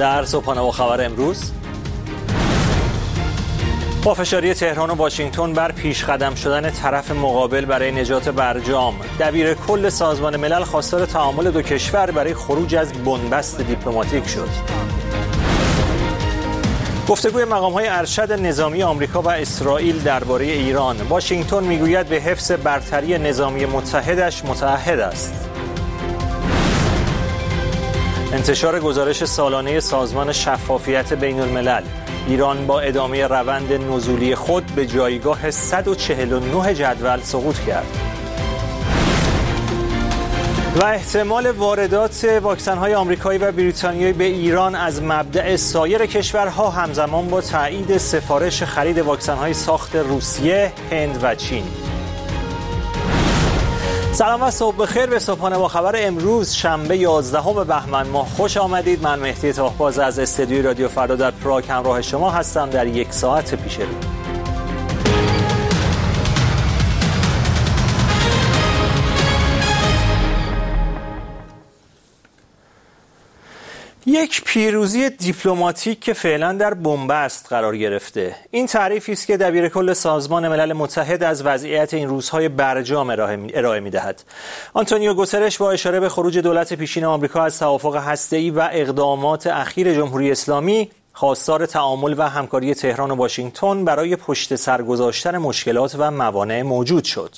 در صبحانه با خبر امروز، پافشاری تهران و واشنگتن بر پیش قدم شدن طرف مقابل برای نجات برجام. دبیر کل سازمان ملل خواستار تعامل دو کشور برای خروج از بنبست دیپلماتیک شد. گفتگوی مقام‌های ارشد نظامی آمریکا و اسرائیل درباره ایران. واشنگتن میگوید به حفظ برتری نظامی متحدش متعهد است. انتشار گزارش سالانه سازمان شفافیت بین الملل. ایران با ادامه روند نزولی خود به جایگاه 149 جدول سقوط کرد. و احتمال واردات واکسن‌های آمریکایی و بریتانیایی به ایران از مبدأ سایر کشورها همزمان با تایید سفارش خرید واکسن‌های ساخت روسیه، هند و چین. سلام و صبح بخیر به صبحانه با خبر امروز شنبه 11 بهمن ماه خوش آمدید. من مهدی تاهباز از استودیوی رادیو فردا در پراگ همراه شما هستم در یک ساعت پیش رو. یک پیروزی دیپلماتیک که فعلا در بنبست قرار گرفته. این تعریفی است که دبیر کل سازمان ملل متحد از وضعیت این روزهای برجام ارائه می‌دهد. آنتونیو گوترش با اشاره به خروج دولت پیشین آمریکا از توافق هسته‌ای و اقدامات اخیر جمهوری اسلامی، خواستار تعامل و همکاری تهران و واشنگتن برای پشت سر گذاشتن مشکلات و موانع موجود شد.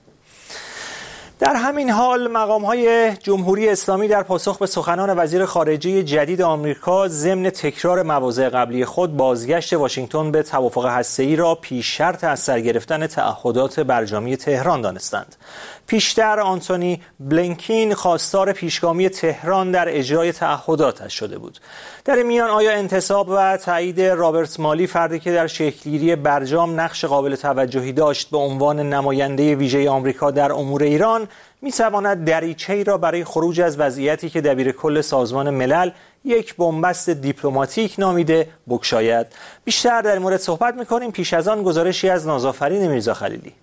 در همین حال مقام‌های جمهوری اسلامی در پاسخ به سخنان وزیر خارجه جدید آمریکا ضمن تکرار مواضع قبلی خود بازگشت واشنگتن به توافق هسته‌ای را پیش شرط از سر گرفتن تعهدات برجامی تهران دانستند. پیشتر آنتونی بلینکن خواستار پیشگامی تهران در اجرای تعهداتش شده بود. در این میان آیا انتصاب و تایید رابرت مالی، فردی که در شکل‌گیری برجام نقش قابل توجهی داشت به عنوان نماینده ویژه آمریکا در امور ایران، می‌تواند دریچه‌ای را برای خروج از وضعیتی که دبیر کل سازمان ملل یک بنبست دیپلماتیک نامیده بگشاید؟ بیشتر در این مورد صحبت می‌کنیم. پیش از آن گزارشی از نازآفرین میرزا خلیلی.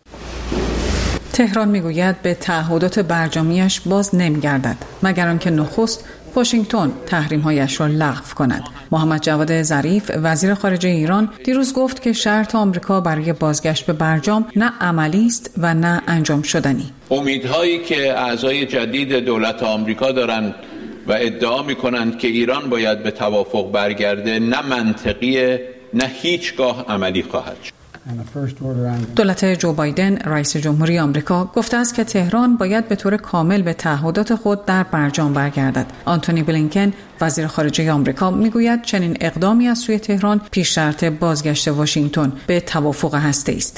تهران میگوید به تعهدات برجامیش باز نمیگردد مگر آنکه نخست واشنگتن تحریم‌هایش را لغو کند. محمد جواد ظریف وزیر خارجه ایران دیروز گفت که شرط آمریکا برای بازگشت به برجام نه عملی است و نه انجام شدنی. امیدهایی که اعضای جدید دولت آمریکا دارند و ادعا می‌کنند که ایران باید به توافق برگرده نه منطقیه نه هیچگاه عملی خواهد شد. دولت جو بایدن رئیس جمهوری آمریکا گفته است که تهران باید به طور کامل به تعهدات خود در برجام برگردد. آنتونی بلینکن وزیر خارجه آمریکا میگوید چنین اقدامی از سوی تهران پیش شرط بازگشت واشنگتن به توافق هسته‌ای است.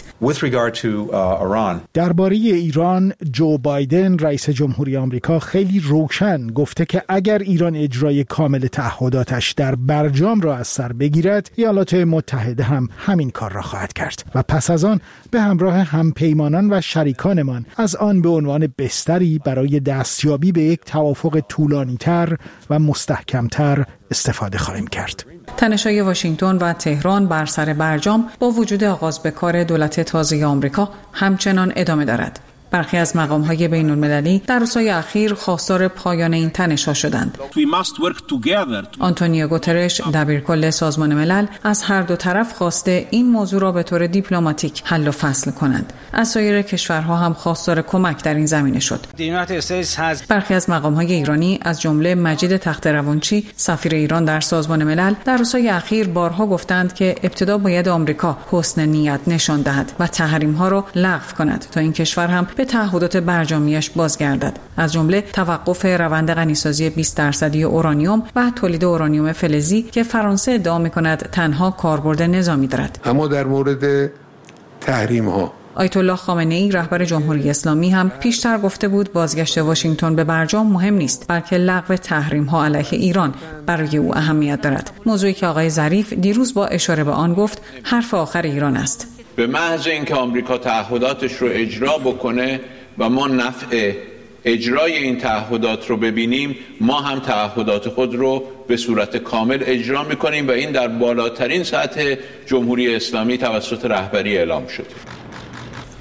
درباره ایران، جو بایدن رئیس جمهوری آمریکا خیلی روشن گفته که اگر ایران اجرای کامل تعهداتش در برجام را از سر بگیرد، ایالات متحده هم همین کار را خواهد کرد و پس از آن به همراه همپیمانان و شریکانمان از آن به عنوان بستری برای دستیابی به یک توافق طولانی‌تر و مستحکم‌تر استفاده خواهیم کرد. تنش‌های واشنگتن و تهران بر سر برجام با وجود آغاز به کار دولت تازه آمریکا همچنان ادامه دارد. برخی از مقام‌های بین‌المللی در روزهای اخیر خواستار پایان این تنش‌ها شدند. آنتونیو گوترش دبیرکل سازمان ملل از هر دو طرف خواسته این موضوع را به طور دیپلماتیک حل و فصل کنند. از سایر کشورها هم خواستار کمک در این زمینه شد. برخی از مقام‌های ایرانی از جمله مجید تخت‌روانچی سفیر ایران در سازمان ملل در روزهای اخیر بارها گفتند که ابتدا باید آمریکا حسن نیت نشان دهد و تحریم‌ها را لغو کند تا این کشور هم به تعهدات برجامیش بازگردد، از جمله توقف روند غنیسازی 20% اورانیوم و تولید اورانیوم فلزی که فرانسه ادعا می‌کند تنها کاربرد نظامی دارد. اما در مورد تحریم‌ها آیت الله خامنه‌ای رهبر جمهوری اسلامی هم پیشتر گفته بود بازگشت واشنگتن به برجام مهم نیست، بلکه لغو تحریم‌ها علیه ایران برای او اهمیت دارد. موضوعی که آقای ظریف دیروز با اشاره به آن گفت حرف آخر ایران است. به محض اینکه آمریکا تعهداتش رو اجرا بکنه و ما نفع اجرای این تعهدات رو ببینیم، ما هم تعهدات خود رو به صورت کامل اجرا می‌کنیم و این در بالاترین سطح جمهوری اسلامی توسط رهبری اعلام شده.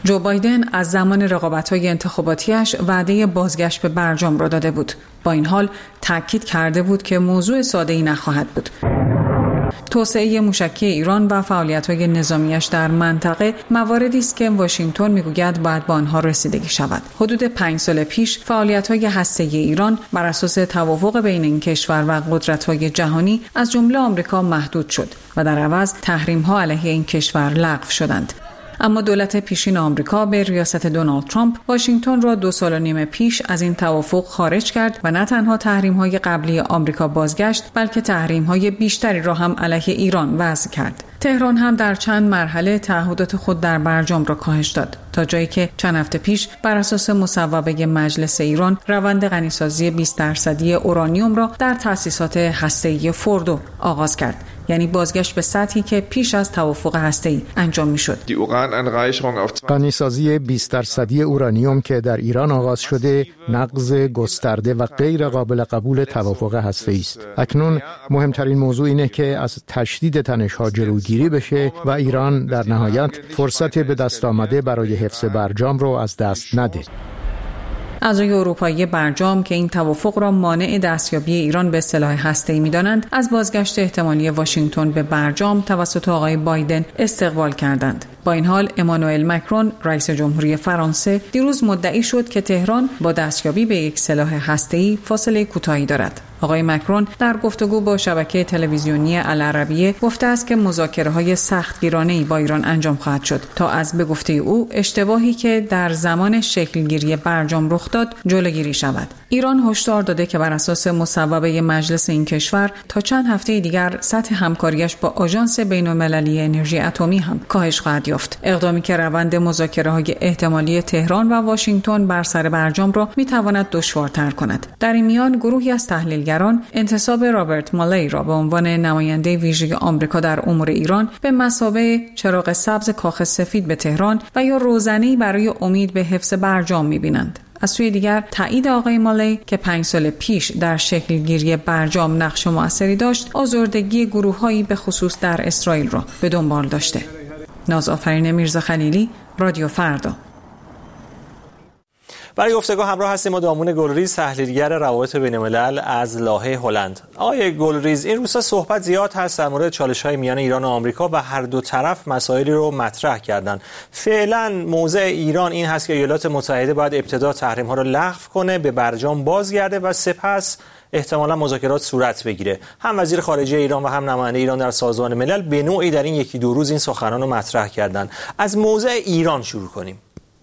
جو بایدن از زمان رقابت‌های انتخاباتیش وعده بازگشت به برجام را داده بود. با این حال تاکید کرده بود که موضوع ساده‌ای نخواهد بود. توسعه موشکی ایران و فعالیت‌های نظامیش در منطقه مواردی است که واشنگتن می‌گوید باید با آنها رسیدگی شود. حدود 5 سال پیش فعالیت‌های هسته‌ای ایران بر اساس توافق بین این کشور و قدرت‌های جهانی از جمله آمریکا محدود شد و در عوض تحریم‌ها علیه این کشور لغو شدند. اما دولت پیشین آمریکا به ریاست دونالد ترامپ واشنگتن را 2 سال و نیم پیش از این توافق خارج کرد و نه تنها تحریم‌های قبلی آمریکا بازگشت بلکه تحریم‌های بیشتری را هم علیه ایران وضع کرد. تهران هم در چند مرحله تعهدات خود در برجام را کاهش داد تا جایی که چند هفته پیش بر اساس مصوبه مجلس ایران روند غنیسازی 20% اورانیوم را در تأسیسات هسته‌ای فوردو آغاز کرد، یعنی بازگشت به سطحی که پیش از توافق هسته‌ای انجام می‌شد. غنیسازی 20% اورانیوم که در ایران آغاز شده نقض گسترده و غیر قابل قبول توافق هسته‌ای است. اکنون مهمترین موضوع اینه که از تشدید تنش‌ها جلوگیری بشه و ایران در نهایت فرصت به دست آمده برای حفظ برجام رو از دست نده. اعضای اروپایی برجام که این توافق را مانع دستیابی ایران به سلاح هسته‌ای می‌دانند، از بازگشت احتمالی واشنگتن به برجام توسط آقای بایدن استقبال کردند. با این حال امانوئل مکرون رئیس جمهوری فرانسه دیروز مدعی شد که تهران با دستیابی به یک سلاح هسته‌ای فاصله کوتاهی دارد. آقای مکرون در گفتگو با شبکه تلویزیونی العربیه گفته است که مذاکره‌های سختگیرانه‌ای با ایران انجام خواهد شد تا از به گفته او اشتباهی که در زمان شکلگیری برجام رخ داد جلوگیری شود. ایران هشدار داده که بر اساس مصوبه مجلس این کشور تا چند هفته دیگر سطح همکاریش با آژانس بین‌المللی انرژی اتمی هم کاهش خواهد یافت. اقدامی که روند مذاکره‌های احتمالی تهران و واشنگتن بر سر برجام را می‌تواند دشوارتر کند. در این میان گروهی از تحلیلگران انتصاب رابرت مالی را به عنوان نماینده ویژه آمریکا در امور ایران به مثابه چراغ سبز کاخ سفید به تهران و یا روزنه‌ای برای امید به حفظ برجام می‌بینند. از سوی دیگر تایید آقای مالی که 5 سال پیش در شکلگیری برجام نقش موثری داشت، آزردگی گروه‌هایی به خصوص در اسرائیل را به دنبال داشته. نازآفرین میرزا خلیلی، رادیو فردا. برای گفتگو همراه هستیم با دامون گلریز، تحلیلگر روابط بین‌الملل از لاهه هلند. آقای گلریز، این روزها صحبت زیاد هست در مورد چالش‌های میان ایران و آمریکا و هر دو طرف مسائلی رو مطرح کردن. فعلا موضع ایران این هست که ایالات متحده باید ابتدا تحریم‌ها رو لغو کنه، به برجام بازگرده و سپس احتمالا مذاکرات صورت بگیره. هم وزیر خارجه ایران و هم نماینده ایران در سازمان ملل به نوعی در این 1-2 روز این سخنان رو مطرح کردن. از موضع ایران شروع کنیم.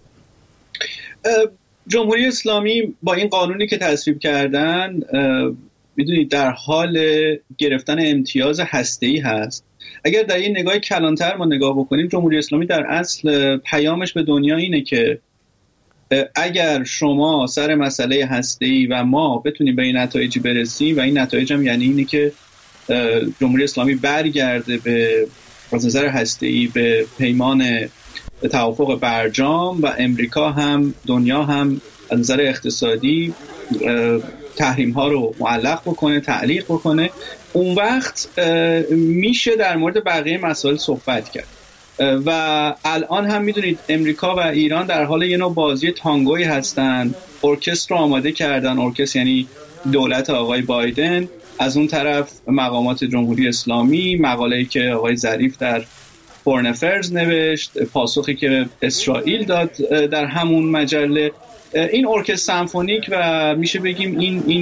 جمهوری اسلامی با این قانونی که تصویب کردن میدونید در حال گرفتن امتیاز هسته‌ای هست. اگر در این نگاه کلانتر ما نگاه بکنیم، جمهوری اسلامی در اصل پیامش به دنیا اینه که اگر شما سر مسئله هسته‌ای و ما بتونیم به این نتایجی برسیم، و این نتایج هم یعنی اینه که جمهوری اسلامی برگرده به از نظر هسته‌ای به پیمان توافق برجام و امریکا هم دنیا هم از نظر اقتصادی تحریم ها رو معلق بکنه، تعلیق بکنه، اون وقت میشه در مورد بقیه مسائل صحبت کرد. و الان هم میدونید امریکا و ایران در حال یه نوع بازی تانگویی هستن. ارکستر رو آماده کردن. ارکستر یعنی دولت آقای بایدن، از اون طرف مقامات جمهوری اسلامی، مقاله‌ای که آقای ظریف در فورن افیرز نوشت، پاسخی که اسرائیل داد در همون مجله. این ارکستر سمفونیک و میشه بگیم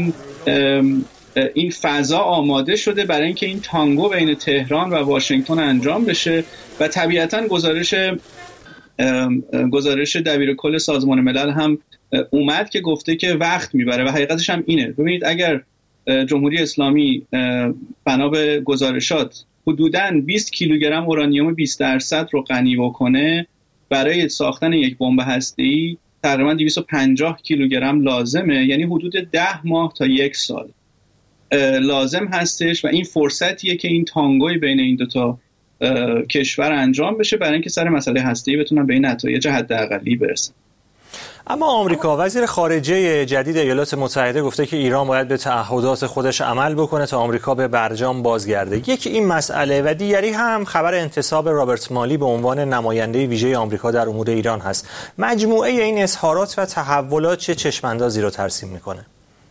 این فضا آماده شده برای اینکه این تانگو بین تهران و واشنگتن انجام بشه و طبیعتاً گزارش دبیر کل سازمان ملل هم اومد که گفته که وقت میبره و حقیقتش هم اینه. ببینید اگر جمهوری اسلامی بنا به گزارشات حدوداً 20 کیلوگرم اورانیوم 20% رو غنی بکنه، برای ساختن یک بمب هسته‌ای تقریباً 250 کیلوگرم لازمه، یعنی حدود 10 ماه تا 1 سال لازم هستش و این فرصتیه که این تانگوی بین این دوتا کشور انجام بشه برای اینکه سر مسئله هسته‌ای بتونن به این نتایج حداقلی برسن. اما آمریکا، وزیر خارجه جدید ایالات متحده گفته که ایران باید به تعهدات خودش عمل بکنه تا آمریکا به برجام بازگرده. یکی این مسئله و دیگری هم خبر انتصاب رابرت مالی به عنوان نماینده ویژه آمریکا در امور ایران هست. مجموعه این اظهارات و تحولات چه چشم‌اندازی رو ترسیم میکنه؟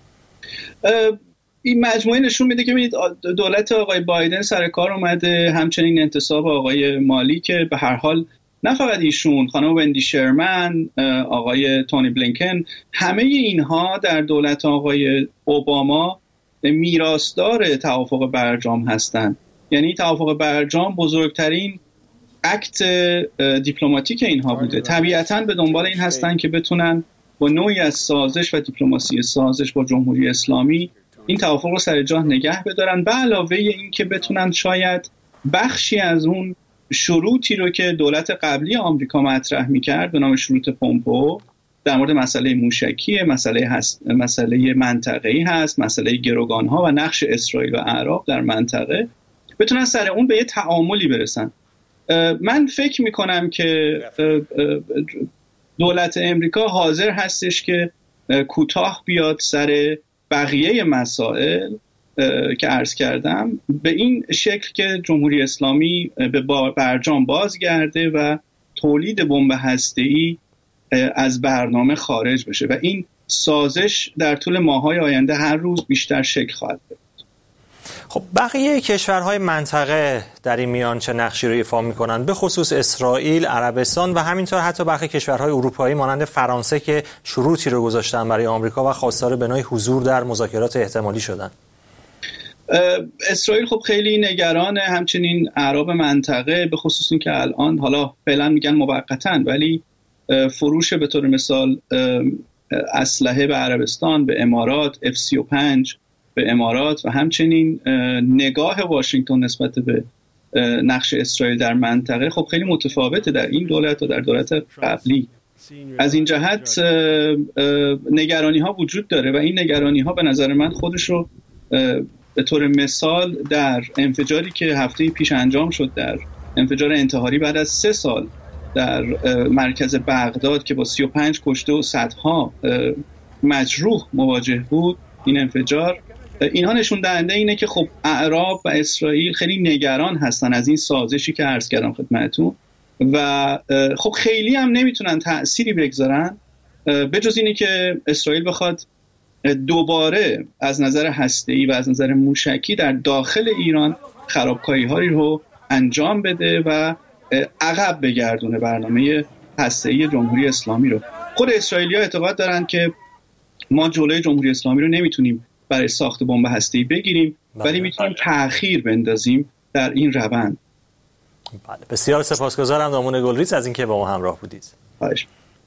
این مجموعه نشون میده که دولت آقای بایدن سر کار اومده، همچنین انتصاب آقای مالی که به هر حال نه فقط ایشون، خانم وندی شرمن، آقای تونی بلینکن، همه اینها در دولت آقای اوباما میراثدار توافق برجام هستند. یعنی توافق برجام بزرگترین اکت دیپلماتیک اینها بوده. طبیعتاً به دنبال این هستند که بتونن با نوعی از سازش و دیپلماسی سازش با جمهوری اسلامی این توافق رو سر جا نگه بدارن، به علاوه این که بتونن شاید بخشی از اون شروطی رو که دولت قبلی آمریکا مطرح می‌کرد به نام شروط پومپو در مورد مسئله موشکی، مسئله منطقه‌ای هست، مسئله گروگان‌ها و نقش اسرائیل و اعراب در منطقه، بتونن سر اون به یه تعاملی برسن. من فکر می‌کنم که دولت امریکا حاضر هستش که کوتاه بیاد سر بقیه مسائل که عرض کردم، به این شکل که جمهوری اسلامی به برجام بازگرده و تولید بمب هسته‌ای از برنامه خارج بشه و این سازش در طول ماه‌های آینده هر روز بیشتر شکل خواهد گرفت. خب بقیه کشورهای منطقه در این میان چه نقشی رو ایفا می‌کنند؟ به خصوص اسرائیل، عربستان و همینطور حتی برخی کشورهای اروپایی مانند فرانسه که شروطی رو گذاشتن برای آمریکا و خواستار بنای حضور در مذاکرات احتمالی شدن. اسرائیل خب خیلی نگرانه، همچنین اعراب منطقه، به خصوص این که الان حالا فعلا میگن موقتاً ولی فروش به طور مثال اسلحه به عربستان، به امارات، F-35 به امارات و همچنین نگاه واشنگتن نسبت به نقش اسرائیل در منطقه خب خیلی متفاوته در این دولت و در دولت قبلی. از این جهت نگرانی ها وجود داره و این نگرانی ها به نظر من خودش رو به طور مثال در انفجاری که هفته پیش انجام شد، در انفجار انتحاری بعد از 3 سال در مرکز بغداد که با 35 کشته و صدها مجروح مواجه بود، این انفجار، اینها نشون دهنده اینه که خب اعراب و اسرائیل خیلی نگران هستن از این سازشی که عرض کردم خدمتتون و خب خیلی هم نمیتونن تأثیری بگذارن به جز اینی که اسرائیل بخواد دوباره از نظر هسته‌ای و از نظر موشکی در داخل ایران خرابکاری‌هایی رو انجام بده و عقب بگردونه برنامه هسته‌ای جمهوری اسلامی رو. خود اسرائیلی‌ها اعتقاد دارن که ما جلوی جمهوری اسلامی رو نمیتونیم برای ساخت بمب هسته‌ای بگیریم ولی میتونیم تأخیر بندازیم در این روند. بله، بسیار سپاسگزارم دامون گلریز از اینکه با ما همراه بودید. خواهش.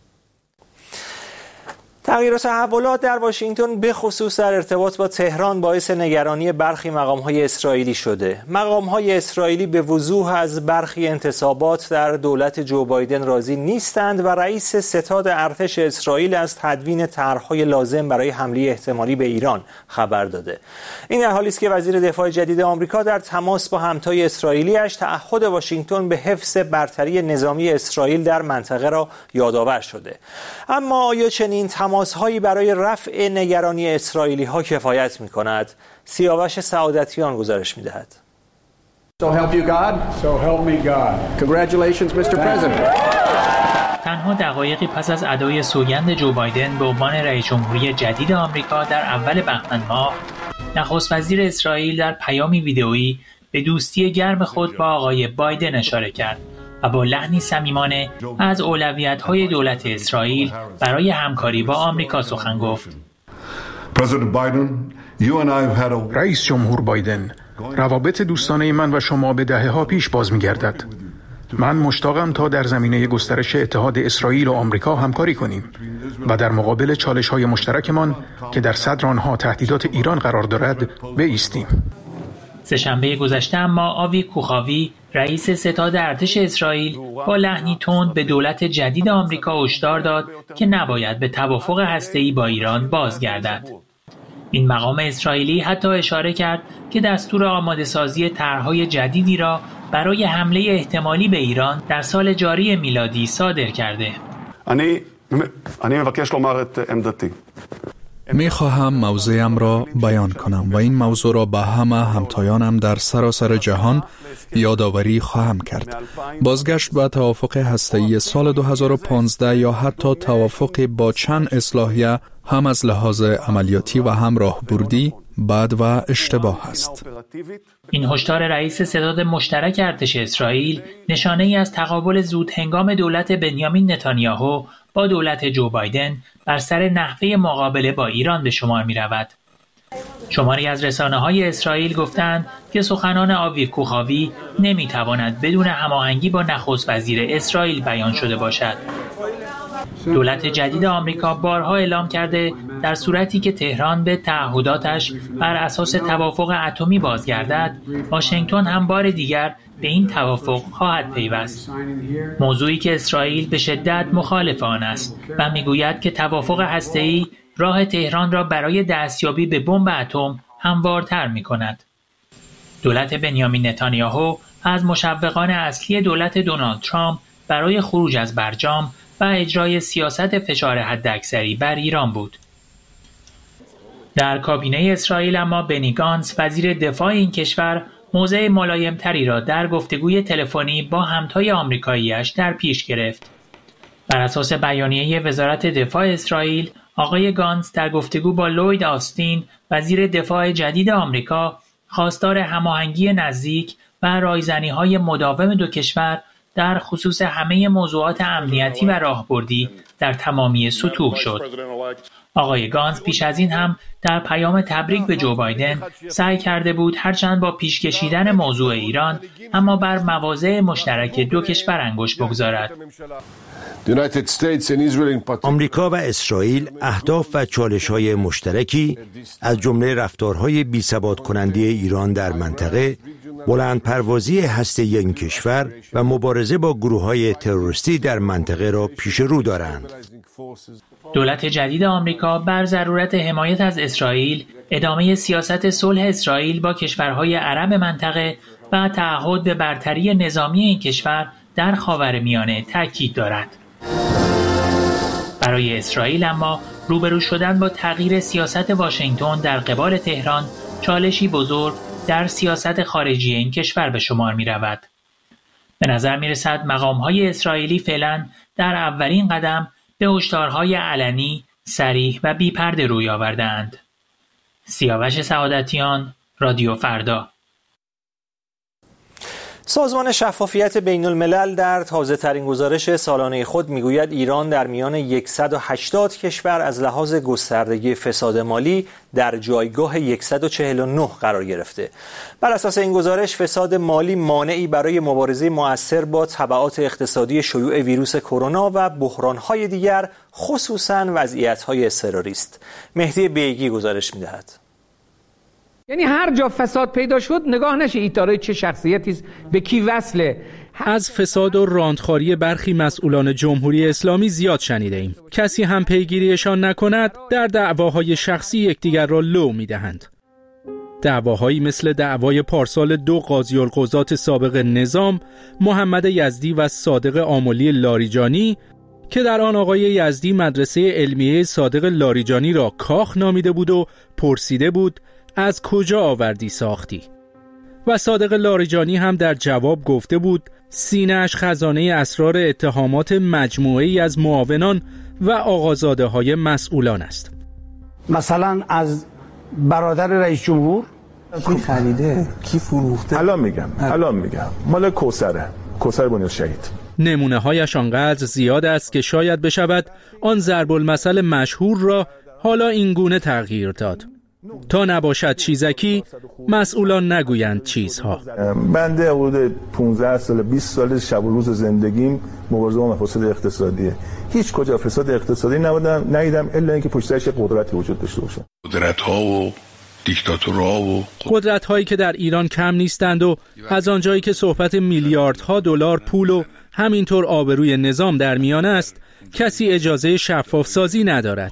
تغییر و تحولات در واشنگتن به خصوص در ارتباط با تهران باعث نگرانی برخی مقام‌های اسرائیلی شده. مقام‌های اسرائیلی به وضوح از برخی انتصابات در دولت جو بایدن راضی نیستند و رئیس ستاد ارتش اسرائیل از تدوین طرح‌های لازم برای حمله احتمالی به ایران خبر داده. این در حالی است که وزیر دفاع جدید آمریکا در تماس با همتای اسرائیلی‌اش تعهد واشنگتن به حفظ برتری نظامی اسرائیل در منطقه را یادآور شده. اما آیا چنین تماس‌هایی برای رفع نگرانی اسرائیلی‌ها کفایت می‌کند؟ سیاوش سعادتیان گزارش می‌دهد. So help you God. So help me God. Congratulations Mr. President. تنها دقایقی پس از ادای سوگند جو بایدن به عنوان رئیس جمهوری جدید آمریکا در اول بهمن ماه، نخست وزیر اسرائیل در پیامی ویدئویی به دوستی گرم خود با آقای بایدن اشاره کرد و با لحنی صمیمانه از اولویت‌های دولت اسرائیل برای همکاری با آمریکا سخن گفت. رئیس جمهور بایدن، روابط دوستانه من و شما به دهه‌ها پیش باز می‌گردد. من مشتاقم تا در زمینه گسترش اتحاد اسرائیل و آمریکا همکاری کنیم و در مقابل چالش‌های مشترکمان که در صدر آنها تهدیدات ایران قرار دارد بایستیم. سه‌شنبه گذشته اما آوی کوخاوی، رئیس ستاد ارتش اسرائیل، با لحنی تند به دولت جدید آمریکا هشدار داد که نباید به توافق هسته‌ای با ایران بازگردد. این مقام اسرائیلی حتی اشاره کرد که دستور آماده‌سازی طرح‌های جدیدی را برای حمله احتمالی به ایران در سال جاری میلادی صادر کرده. میخواهم موضعم را بیان کنم و این موضوع را به همه همتایانم در سراسر جهان یادآوری خواهم کرد. بازگشت به توافق هسته‌ای سال 2015 یا حتی توافق با چند اصلاحیه هم از لحاظ عملیاتی و هم راهبردی بد و اشتباه است. این هشدار رئیس ستاد مشترک ارتش اسرائیل نشانه ای از تقابل زود هنگام دولت بنیامین نتانیاهو با دولت جو بایدن بر سر نحوه مقابله با ایران به شمار می رود. شماری از رسانه‌های اسرائیل گفتند که سخنان آوی کوخاوی نمی تواند بدون هماهنگی با نخست وزیر اسرائیل بیان شده باشد. دولت جدید آمریکا بارها اعلام کرده در صورتی که تهران به تعهداتش بر اساس توافق اتمی بازگردد، واشنگتن هم بار دیگر به این توافق خواهد پیوست. موضوعی که اسرائیل به شدت مخالف آن است و میگوید که توافق هسته‌ای راه تهران را برای دستیابی به بمب اتم هموارتر می‌کند. دولت بنیامین نتانیاهو از مشوقان اصلی دولت دونالد ترامپ برای خروج از برجام و اجرای سیاست فشار حداکثری بر ایران بود. در کابینه اسرائیل اما بنی گانتز وزیر دفاع این کشور موضع ملایم‌تری را در گفتگوی تلفنی با همتای آمریکایی‌اش در پیش گرفت. بر اساس بیانیه وزارت دفاع اسرائیل، آقای گانتز در گفتگو با لوید آستین وزیر دفاع جدید آمریکا خواستار هماهنگی نزدیک و رایزنی‌های مداوم دو کشور در خصوص همه موضوعات امنیتی و راهبردی در تمامی سطوح شد. آقای گانتز پیش از این هم در پیام تبریک به جو بایدن سعی کرده بود هرچند با پیش کشیدن موضوع ایران اما بر مواضع مشترک دو کشور انگشت بگذارد. آمریکا و اسرائیل اهداف و چالش‌های مشترکی از جمله رفتارهای بی‌ثبات کننده ایران در منطقه، بلندپروازی هسته‌ای این کشور و مبارزه با گروه‌های تروریستی در منطقه را پیش رو دارند. دولت جدید آمریکا بر ضرورت حمایت از اسرائیل، ادامه سیاست صلح اسرائیل با کشورهای عرب منطقه و تعهد به برتری نظامی این کشور در خاورمیانه تاکید دارد. برای اسرائیل اما روبرو شدن با تغییر سیاست واشنگتن در قبال تهران چالشی بزرگ در سیاست خارجی این کشور به شمار می رود. به نظر می رسد مقام‌های اسرائیلی فعلا در اولین قدم به هشدارهای علنی، صریح و بی‌پرده روی آورده‌اند. سیاوش سعادتیان، رادیو فردا. سازمان شفافیت بین الملل در تازه‌ترین گزارش سالانه خود میگوید ایران در میان 180 کشور از لحاظ گستردگی فساد مالی در جایگاه 149 قرار گرفته. بر اساس این گزارش فساد مالی مانعی برای مبارزه مؤثر با تبعات اقتصادی شیوع ویروس کرونا و بحران‌های دیگر، خصوصاً وضعیت‌های اضطراری است. مهدی بیگی گزارش می‌دهد. یعنی هر جا فساد پیدا شد نگاه نشه ایتاره چه شخصیتی به کی وصله. از فساد و راندخواری برخی مسئولان جمهوری اسلامی زیاد شنیده ایم. کسی هم پیگیریشان نکند در دعواهای شخصی یکدیگر را لو میدهند. دعواهایی مثل دعوای پارسال 2 قاضی القضات سابق نظام محمد یزدی و صادق آملی لاریجانی که در آن آقای یزدی مدرسه علمیه صادق لاریجانی را کاخ نامیده بود و پرسیده بود از کجا آوردی ساختی؟ و صادق لاریجانی هم در جواب گفته بود سینه‌اش خزانه اسرار اتهامات مجموعه‌ای از معاونان و آقازاده های مسئولان است. مثلا از برادر رئیس جمهور کی خریده؟ کی فروخته؟ الان میگم مال کوثر بنیاد شهید. نمونه هایش آنقدر زیاد است که شاید بشود آن ضرب المثل مشهور را حالا این گونه تغییر داد. تا نباشد چیزکی مسئولان نگویند چیزها. بنده حدود 15 سال 20 سال شب و روز زندگیم مبارزه با فساد اقتصادیه. هیچ کجا فساد اقتصادی ندیدم الا اینکه پشت سرش قدرتی وجود داشته باشه. قدرت‌ها و دیکتاتورها و قدرت‌هایی که در ایران کم نیستند و از آنجایی که صحبت میلیاردها دلار پول و همینطور آبروی نظام در میان است، کسی اجازه شفاف سازی ندارد.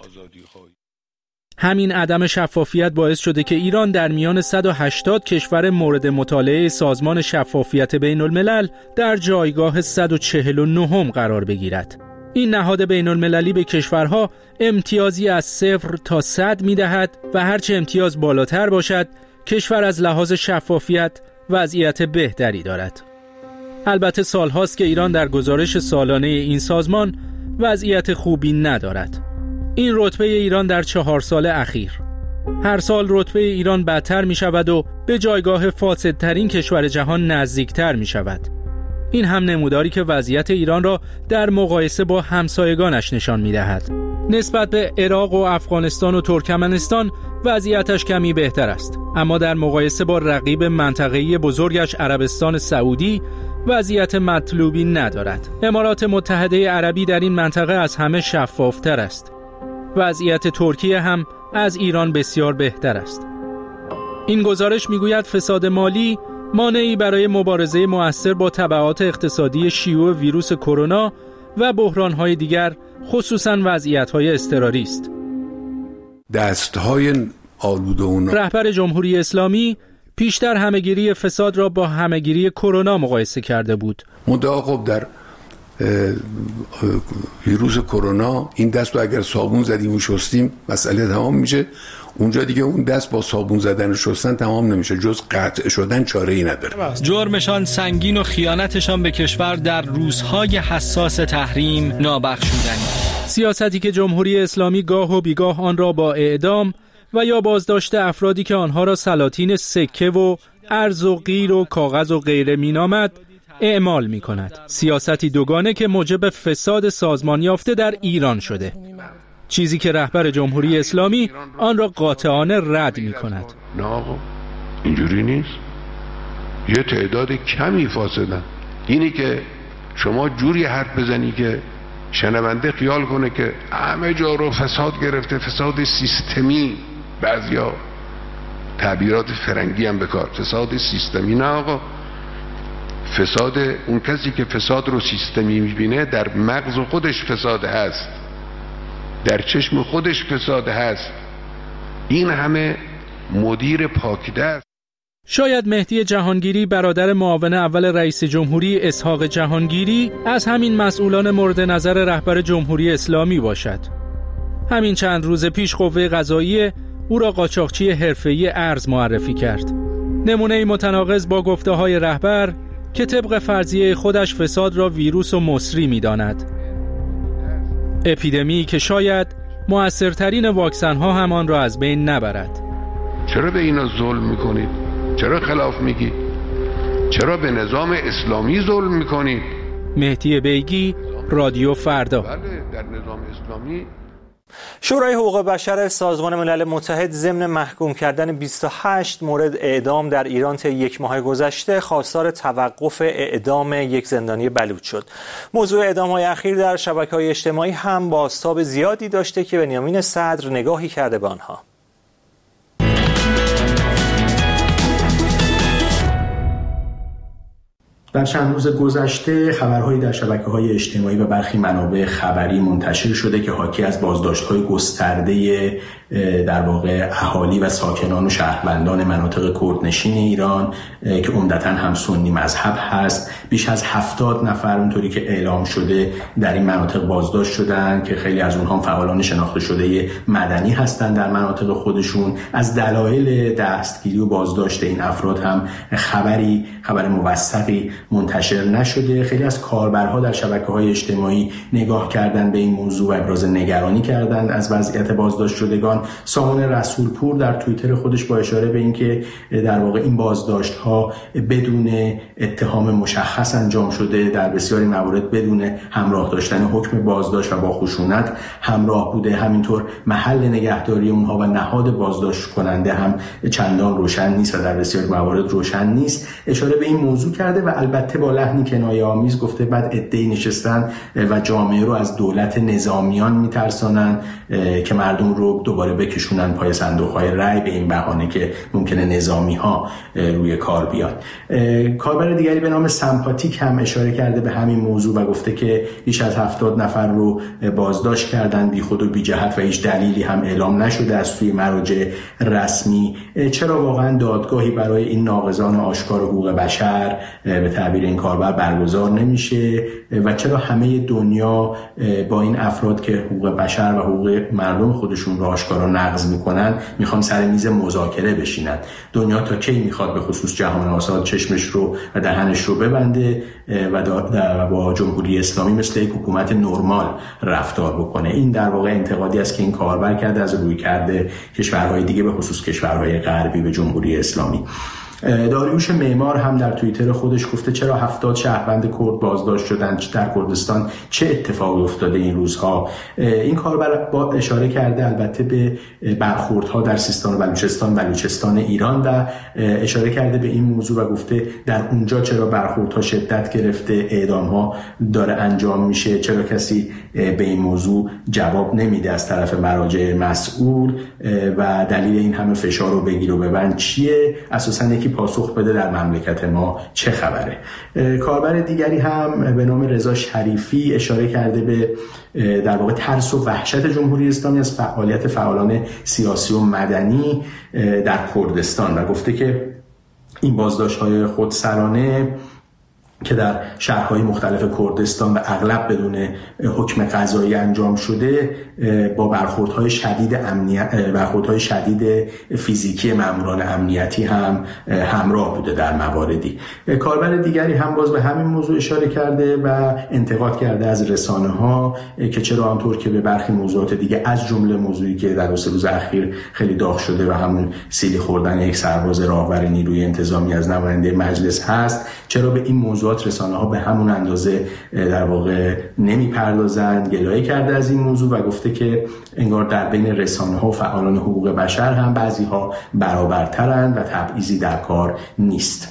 همین عدم شفافیت باعث شده که ایران در میان 180 کشور مورد مطالعه سازمان شفافیت بین الملل در جایگاه 149 قرار بگیرد. این نهاد بین‌المللی به کشورها امتیازی از 0 تا 100 می‌دهد و هرچه امتیاز بالاتر باشد، کشور از لحاظ شفافیت وضعیت بهتری دارد. البته سالهاست که ایران در گزارش سالانه این سازمان وضعیت خوبی ندارد. این رتبه ایران در 4 سال اخیر. هر سال رتبه ایران بدتر می شود و به جایگاه فاسدترین کشور جهان نزدیکتر می شود. این هم نموداری که وضعیت ایران را در مقایسه با همسایگانش نشان می دهد. نسبت به عراق و افغانستان و ترکمنستان وضعیتش کمی بهتر است، اما در مقایسه با رقیب منطقه‌ای بزرگش عربستان سعودی وضعیت مطلوبی ندارد. امارات متحده عربی در این منطقه از همه شفافتر است. وضعیت ترکیه هم از ایران بسیار بهتر است. این گزارش میگوید فساد مالی مانعی برای مبارزه مؤثر با تبعات اقتصادی شیوع ویروس کرونا و بحران‌های دیگر، خصوصاً وضعیت‌های اضطراری است. دست‌های آلوده رهبر جمهوری اسلامی پیشتر همه‌گیری فساد را با همه‌گیری کرونا مقایسه کرده بود. خب در ویروس کرونا این دست رو اگر صابون زدیم و شستیم مسئله تمام میشه، اونجا دیگه اون دست با صابون زدن و شستن تمام نمیشه، جز قطع شدن چاره ای نداره. جرمشان سنگین و خیانتشان به کشور در روزهای حساس تحریم نابخشودنی. سیاستی که جمهوری اسلامی گاه و بیگاه آن را با اعدام و یا بازداشت افرادی که آنها را سلاطین سکه و ارز و غیر و کاغذ و غیره مینامد اعمال می کند. سیاستی دوگانه که موجب فساد سازمان یافته در ایران شده، چیزی که رهبر جمهوری اسلامی آن را قاطعانه رد می کند. نه آقا اینجوری نیست، یه تعداد کمی فاسدن. اینی که شما جوری حرف بزنی که شنونده خیال کنه که همه جا رو فساد گرفته، فساد سیستمی، بعضیا تعبیرات فرنگی هم بکار، فساد سیستمی. نه آقا، فساد اون کسی که فساد رو سیستمی میبینه در مغز خودش فساد هست، در چشم خودش فساد هست. این همه مدیر پاکیده است. شاید مهدی جهانگیری، برادر معاون اول رئیس جمهوری اسحاق جهانگیری، از همین مسئولان مورد نظر رهبر جمهوری اسلامی باشد. همین چند روز پیش قوه قضاییه او را قاچاقچی حرفه‌ای ارز معرفی کرد. نمونه متناقض با گفته‌های رهبر که طبق فرضیه خودش فساد را ویروس و مصری می‌داند. اپیدمی که شاید مؤثرترین واکسن‌ها هم آن را از بین نبرد. چرا به اینا ظلم می‌کنید؟ چرا خلاف میگید؟ چرا به نظام اسلامی ظلم می‌کنید؟ مهدی بیگی، رادیو فردا. بله، در نظام اسلامی شورای حقوق بشر سازمان ملل متحد ضمن محکوم کردن 28 مورد اعدام در ایران طی یک ماه گذشته خواستار توقف اعدام یک زندانی بلوچ شد. موضوع اعدام‌های اخیر در شبکه‌های اجتماعی هم بازتاب زیادی داشته که بنیامین صدر نگاهی کرده به آنها. در چند روز گذشته خبرهایی در شبکه‌های اجتماعی و برخی منابع خبری منتشر شده که حاکی از بازداشت‌های گسترده در واقع اهالی و ساکنان و شهروندان مناطق کردنشین ایران که عمدتاً هم سنی مذهب هست. بیش از 70 نفر اونطوری که اعلام شده در این مناطق بازداشت شدن که خیلی از اونها فعالان شناخته شده مدنی هستند در مناطق خودشون. از دلایل دستگیری و بازداشت این افراد هم خبر موثقی منتشر نشده. خیلی از کاربرها در شبکه‌های اجتماعی نگاه کردن به این موضوع و ابراز نگرانی کردند از وضعیت بازداشت شدگان. سامان رسولپور در توییتر خودش با اشاره به اینکه در واقع این بازداشت‌ها بدون اتهام مشخص انجام شده، در بسیاری موارد بدون همراه داشتن حکم بازداشت و با خشونت همراه بوده، همینطور محل نگهداری اونها و نهاد بازداشت کننده هم چندان روشن نیست و در بسیاری موارد روشن نیست، اشاره به این موضوع کرده و البته با لحنی کنایه‌آمیز گفته بعد عده‌ای نشستن و جامعه رو از دولت نظامیان میترسانن که مردم رو دوباره بکشونن پای صندوق‌های رای به این بهانه که ممکنه نظامی‌ها روی کار بیاد. کاربر دیگری به نام سمپاتیک هم اشاره کرده به همین موضوع و گفته که بیش از 70 نفر رو بازداشت کردن بی خود و بی جهت و هیچ دلیلی هم اعلام نشده از سوی مراجع رسمی. چرا واقعا دادگاهی برای این ناقضان آشکار حقوق بشر به تعبیر این کاربر برگزار نمیشه و چرا همه دنیا با این افراد که حقوق بشر و حقوق مردم خودشون رو آشکارا نقض میکنن میخوان سر میز مذاکره بشینن. دنیا تا کی میخواد به خصوص جهان آزاد چشمش رو و دهنش رو ببنده و با جمهوری اسلامی مثل یک حکومت نرمال رفتار بکنه؟ این در واقع انتقادی است که این کاربر کرده از رویکرد کشورهای دیگه به خصوص کشورهای غربی به جمهوری اسلامی. داریوش معمار هم در توییتر خودش گفته چرا 70 شهروند کرد بازداشت شدن در کردستان، چه اتفاقی افتاده این روزها؟ این کاربر با اشاره کرده البته به برخوردها در سیستان و بلوچستان ایران و اشاره کرده به این موضوع و گفته در اونجا چرا برخوردها شدت گرفته، اعدامها داره انجام میشه، چرا کسی به این موضوع جواب نمیده از طرف مراجع مسئول و دلیل این همه فشار رو بگیر و ببند چیه؟ اساساً یکی پاسخ بده در مملکت ما چه خبره. کاربر دیگری هم به نام رضا شریفی اشاره کرده به در واقع ترس و وحشت جمهوری اسلامی از فعالیت فعالان سیاسی و مدنی در کردستان و گفته که این بازداشت‌های خودسرانه که در شهرهای مختلف کردستان و اغلب بدون حکم قضایی انجام شده با برخوردهای شدید فیزیکی ماموران امنیتی هم همراه بوده در مواردی. کاربر دیگری هم باز به همین موضوع اشاره کرده و انتقاد کرده از رسانه‌ها که چرا آنطور که به برخی موضوعات دیگه از جمله موضوعی که در 2 روز اخیر خیلی داغ شده و همون سیلی خوردن یک سرباز راهبر نیروی انتظامی از نماینده مجلس هست، چرا به این موضوع رسانه‌ها به همون اندازه در واقع نمی‌پردازند. گلایه کرده از این موضوع و گفته که انگار در بین رسانه‌ها و فعالان حقوق بشر هم بعضی‌ها برابرترند و تبعیضی در کار نیست.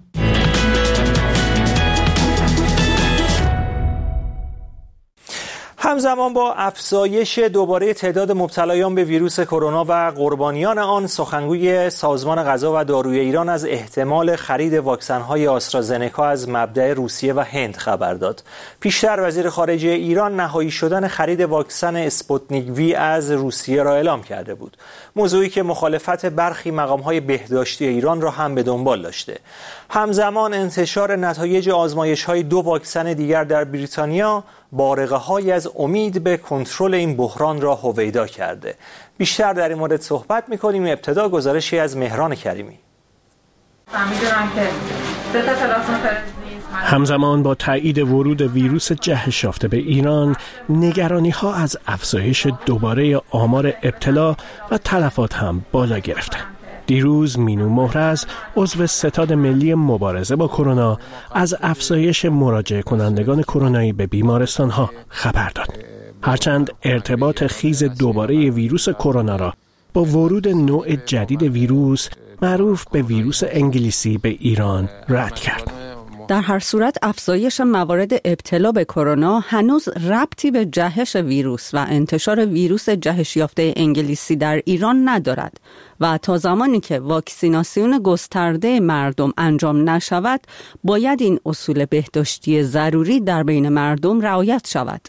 همزمان با افزایش دوباره تعداد مبتلایان به ویروس کرونا و قربانیان آن، سخنگوی سازمان غذا و داروی ایران از احتمال خرید واکسن‌های آسترازنکا از مبدأ روسیه و هند خبر داد. پیشتر وزیر خارجه ایران نهایی شدن خرید واکسن اسپوتنیک وی از روسیه را اعلام کرده بود، موضوعی که مخالفت برخی مقام‌های بهداشتی ایران را هم به دنبال داشته. همزمان انتشار نتایج آزمایش‌های 2 واکسن دیگر در بریتانیا بارقه‌هایی از امید به کنترل این بحران را هویدا کرده. بیشتر در این مورد صحبت می‌کنیم. ابتدا گزارشی از مهران کریمی. همزمان با تایید ورود ویروس جهش یافته به ایران، نگرانی‌ها از افزایش دوباره آمار ابتلا و تلفات هم بالا گرفته. دیروز مینو مهرز، عضو ستاد ملی مبارزه با کرونا، از افزایش مراجعه کنندگان کرونایی به بیمارستان‌ها خبر داد. هرچند ارتباط خیز دوباره ویروس کرونا را با ورود نوع جدید ویروس معروف به ویروس انگلیسی به ایران رد کرد. در هر صورت افزایش موارد ابتلا به کرونا هنوز ربطی به جهش ویروس و انتشار ویروس جهش یافته انگلیسی در ایران ندارد و تا زمانی که واکسیناسیون گسترده مردم انجام نشود، باید این اصول بهداشتی ضروری در بین مردم رعایت شود.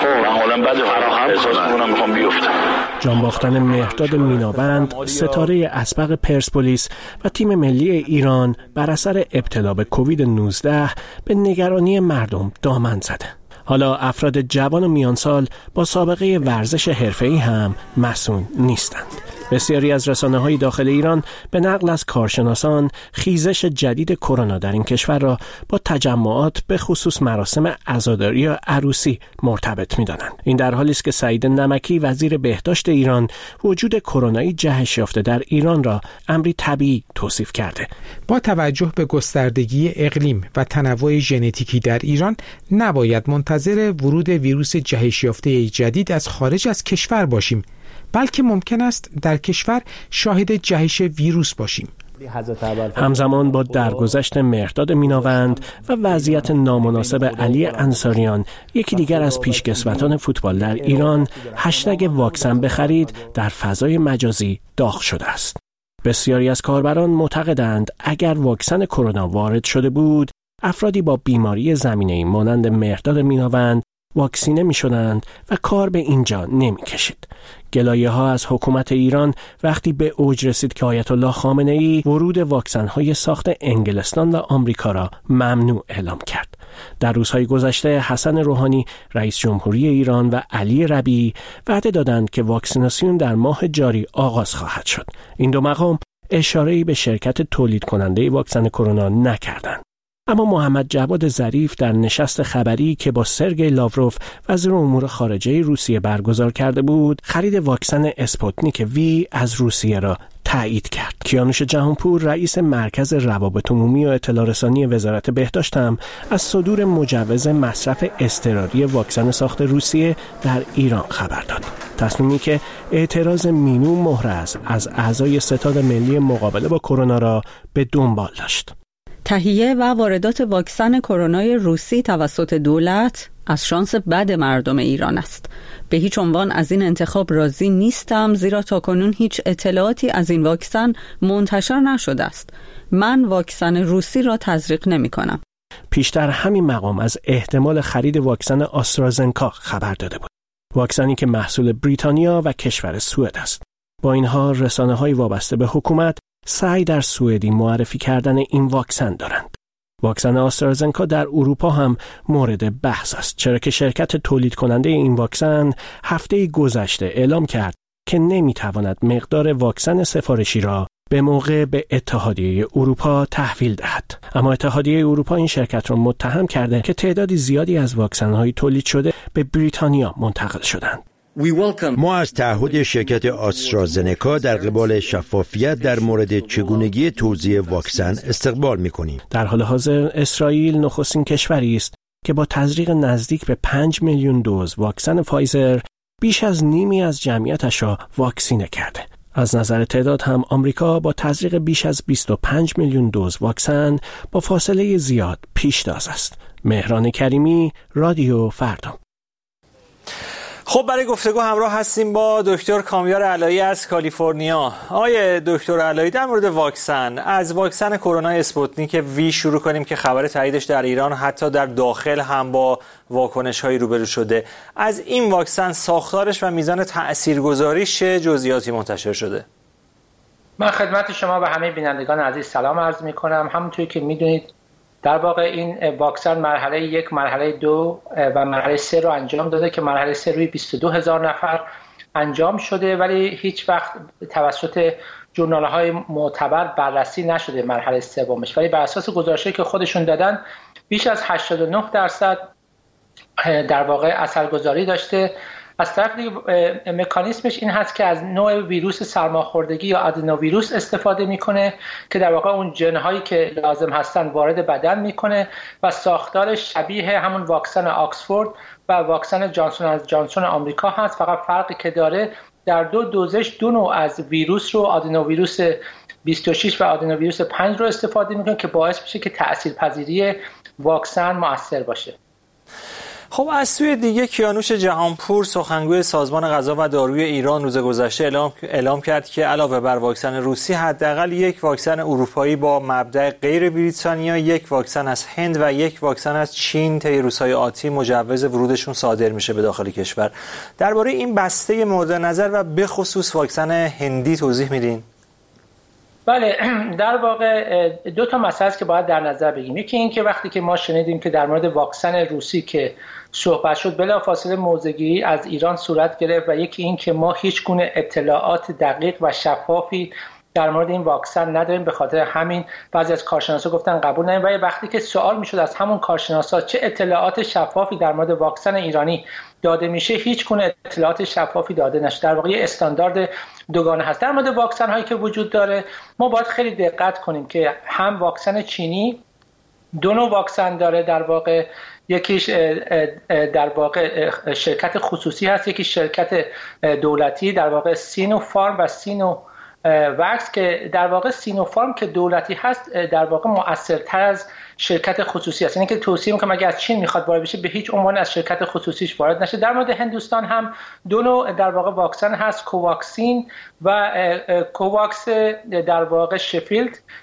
جانباختن مهرداد میناوند، ستاره اسبق پرسپولیس و تیم ملی ایران بر اثر ابتلا به کووید 19 به نگرانی مردم دامن زده. حالا افراد جوان و میانسال با سابقه ورزش حرفه‌ای هم مسئول نیستند. بسیاری از رسانه‌های داخل ایران به نقل از کارشناسان خیزش جدید کرونا در این کشور را با تجمعات به خصوص مراسم عزاداری یا عروسی مرتبط می‌دانند. این در حالی است که سعید نمکی وزیر بهداشت ایران وجود کرونایی جهش یافته در ایران را امری طبیعی توصیف کرده. با توجه به گستردگی اقلیم و تنوع ژنتیکی در ایران نباید منتظر ورود ویروس جهش یافته جدید از خارج از کشور باشیم، بلکه ممکن است در کشور شاهد جهش ویروس باشیم. همزمان با درگذشت مهرداد میناوند و وضعیت نامناسب علی انصاریان، یکی دیگر از پیشکسوتان فوتبال در ایران، هشتگ واکسن بخرید در فضای مجازی داغ شده است. بسیاری از کاربران معتقدند اگر واکسن کرونا وارد شده بود، افرادی با بیماری زمینه‌ای مانند مهرداد میناوند واکسینه می شدند و کار به اینجا نمی کشید. گلایه ها از حکومت ایران وقتی به اوج رسید که آیت الله خامنه ای ورود واکسن های ساخت انگلستان و آمریکا را ممنوع اعلام کرد. در روزهای گذشته حسن روحانی رئیس جمهوری ایران و علی ربیعی وعده دادند که واکسیناسیون در ماه جاری آغاز خواهد شد. این دو مقام اشاره‌ای به شرکت تولید کننده واکسن کرونا نکردند. اما محمد جواد ظریف در نشست خبری که با سرگئی لاوروف وزیر امور خارجه روسیه برگزار کرده بود، خرید واکسن اسپوتنیک وی از روسیه را تایید کرد. کیانوش جهانپور رئیس مرکز روابط عمومی و اطلاع رسانی وزارت بهداشت هم از صدور مجوز مصرف اضطراری واکسن ساخت روسیه در ایران خبر داد. تصمیمی که اعتراض مینو محرز از اعضای ستاد ملی مقابله با کرونا را به دنبال داشت. تهیه و واردات واکسن کرونا روسی توسط دولت از شانس بد مردم ایران است. به هیچ عنوان از این انتخاب راضی نیستم، زیرا تاکنون هیچ اطلاعاتی از این واکسن منتشر نشده است. من واکسن روسی را تزریق نمی کنم. پیشتر همین مقام از احتمال خرید واکسن آسترازنکا خبر داده بود. واکسنی که محصول بریتانیا و کشور سوئد است. با این حال رسانه‌های وابسته به حکومت سعی در سوئدی معرفی کردن این واکسن دارند. واکسن آسترازنکا در اروپا هم مورد بحث است، چرا که شرکت تولید کننده این واکسن هفته گذشته اعلام کرد که نمیتواند مقدار واکسن سفارشی را به موقع به اتحادیه اروپا تحویل دهد. اما اتحادیه اروپا این شرکت را متهم کرده که تعدادی زیادی از واکسن‌های تولید شده به بریتانیا منتقل شدند. ما از تعهد شرکت آسترازنکا در قبال شفافیت در مورد چگونگی توزیع واکسن استقبال می‌کنیم. در حال حاضر اسرائیل نخستین کشوری است که با تزریق نزدیک به 5 میلیون دوز واکسن فایزر بیش از نیمی از جمعیتش را واکسینه کرده. از نظر تعداد هم آمریکا با تزریق بیش از 25 میلیون دوز واکسن با فاصله زیاد پیشتاز است. مهران کریمی، رادیو فردا. خب برای گفتگو همراه هستیم با دکتر کامیار علایی از کالیفرنیا. آقای دکتر علایی، در مورد واکسن، از واکسن کرونا اسپوتنیک وی شروع کنیم که خبر تاییدش در ایران حتی در داخل هم با واکنش‌های روبرو شده. از این واکسن، ساختارش و میزان تاثیرگذاریش چه جزئیاتی منتشر شده؟ من خدمت شما و همه بینندگان عزیز سلام عرض می‌کنم. همونطوری که می‌دونید در واقع این واکسن مرحله 1، مرحله 2 و مرحله 3 رو انجام داده که مرحله 3 روی 22,000 نفر انجام شده، ولی هیچ وقت توسط ژورنال‌های معتبر بررسی نشده مرحله سومش، ولی بر اساس گزارشی که خودشون دادن بیش از 89% در واقع اثرگذاری داشته. از طرف دیگه مکانیزمش این هست که از نوع ویروس سرماخوردگی یا آدنوویروس استفاده میکنه که در واقع اون ژن‌هایی که لازم هستن وارد بدن میکنه و ساختارش شبیه همون واکسن آکسفورد و واکسن جانسون از جانسون آمریکا هست. فقط فرقی که داره در دو دوزش دو نوع از ویروس رو، آدنوویروس 26 و آدنوویروس 5 رو استفاده میکنه که باعث میشه که تاثیرپذیری واکسن مؤثر باشه. خب از سوی دیگه کیانوش جهانپور، سخنگوی سازمان غذا و داروی ایران، روز گذشته اعلام کرد که علاوه بر واکسن روسی حداقل یک واکسن اروپایی با مبدأ غیر بریتانیا، یک واکسن از هند و یک واکسن از چین طی روزهای آتی مجوز ورودشون صادر میشه به داخل کشور. درباره این بسته مورد نظر و به خصوص واکسن هندی توضیح میدین؟ بله، در واقع دو تا مسئله است که باید در نظر بگیریم. یکی این که وقتی که ما شنیدیم که در مورد واکسن روسی که صحبت شد بلافاصله موضع‌گیری از ایران صورت گرفت و یکی این که ما هیچ گونه اطلاعات دقیق و شفافی در مورد این واکسن نداریم. به خاطر همین بعضی از کارشناسا گفتن قبول نداریم. و وقتی که سوال میشد از همون کارشناسا چه اطلاعات شفافی در مورد واکسن ایرانی داده میشه، هیچ گونه اطلاعات شفافی داده نشد. در واقع استاندارد دوگانه هست. در مورد واکسن هایی که وجود داره ما باید خیلی دقت کنیم که هم واکسن چینی دو نوع واکسن داره. در واقع یکیش در واقع شرکت خصوصی هست، یکی شرکت دولتی، در واقع سینوفارم و سینو وکس، که در واقع سینوفارم که دولتی هست در واقع مؤثرتر از شرکت خصوصی است. یعنی که توصیه می‌کنم اگه از چین میخواد وارد بشه به هیچ عنوان از شرکت خصوصیش وارد نشه. در مورد هندوستان هم دو نوع در واقع واکسن هست، کوواکسین و کوواکس در واقع شفیلد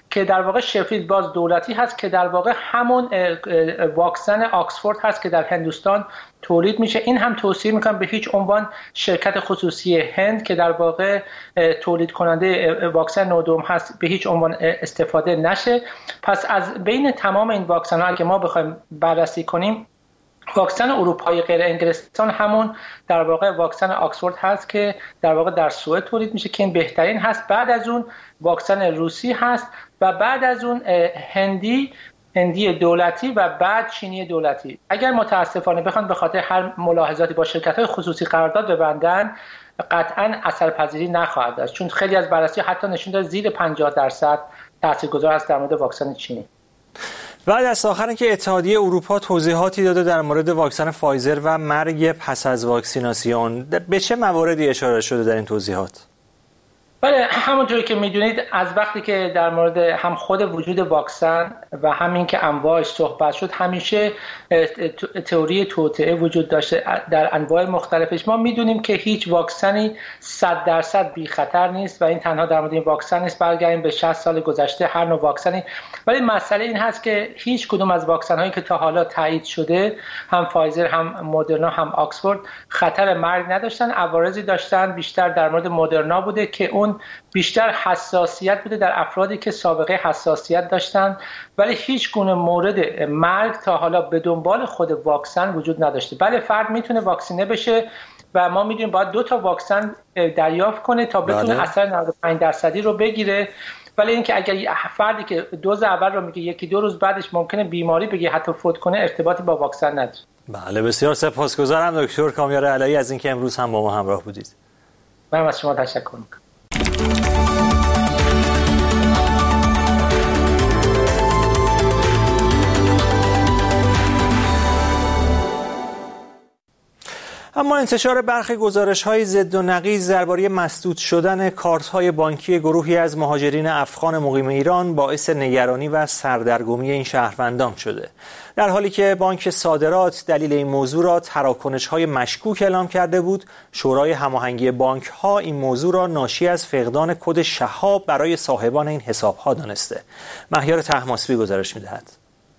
که در واقع شفیلد باز دولتی هست که در واقع همون واکسن آکسفورد هست که در هندوستان تولید میشه. این هم توصیه میکنم به هیچ عنوان شرکت خصوصی هند که در واقع تولید کننده واکسن نودوم هست به هیچ عنوان استفاده نشه. پس از بین تمام این واکسن ها اگه ما بخوایم بررسی کنیم، واکسن اروپایی غیر انگلستان همون در واقع واکسن آکسفورد هست که در واقع در سوئد تولید میشه که این بهترین هست. بعد از اون واکسن روسی هست و بعد از اون هندی دولتی و بعد چینی دولتی. اگر متاسفانه بخوان به خاطر هر ملاحظاتی با شرکت‌های خصوصی قرارداد ببندن، قطعاً اثرپذیری نخواهد داشت، چون خیلی از بررسی حتی نشون داده زیر 50% تاثیرگذار است در مورد واکسن چینی. بعد از آخر که اتحادیه اروپا توضیحاتی داده در مورد واکسن فایزر و مرگ پس از واکسیناسیون، به چه مواردی اشاره شده در این توضیحات؟ بله، همونطوری که میدونید از وقتی که در مورد هم خود وجود واکسن و همین که انواعش صحبت شد، همیشه تئوری توطئه وجود داشته در انواع مختلفش. ما میدونیم که هیچ واکسنی 100% بی خطر نیست و این تنها در مورد این واکسن نیست، برگردیم به 60 سال گذشته هر نوع واکسنی. ولی مسئله این هست که هیچ کدوم از واکسن هایی که تا حالا تایید شده، هم فایزر هم مدرنا هم آکسفورد، خطر مرگ نداشتن. عوارضی داشتن، بیشتر در مورد مدرنا بوده که اون بیشتر حساسیت بوده در افرادی که سابقه حساسیت داشتن، ولی هیچ گونه مورد مرگ تا حالا به دنبال خود واکسن وجود نداشته. بله، فرد میتونه واکسینه بشه و ما میدونیم باید 2 تا واکسن دریافت کنه تا بتونه اثر 95% رو بگیره. ولی اینکه اگر فردی که دوز اول رو میگه 1-2 روز بعدش ممکنه بیماری بگیره، حتی فوت کنه، ارتباطی با واکسن نداره. بله، بسیار سپاسگزارم دکتر کامیار علایی از اینکه امروز هم با ما همراه بودید. من از شما تشکر میکنم. اما انتشار برخی گزارش‌های ضد و نقیض درباره مسدود شدن کارت‌های بانکی گروهی از مهاجرین افغان مقیم ایران باعث نگرانی و سردرگمی این شهروندان شده، در حالی که بانک صادرات دلیل این موضوع را تراکنش‌های مشکوک اعلام کرده بود. شورای هماهنگی بانک‌ها این موضوع را ناشی از فقدان کد شهاب برای صاحبان این حساب‌ها دانسته. مهیار طهماسبی گزارش می‌دهد.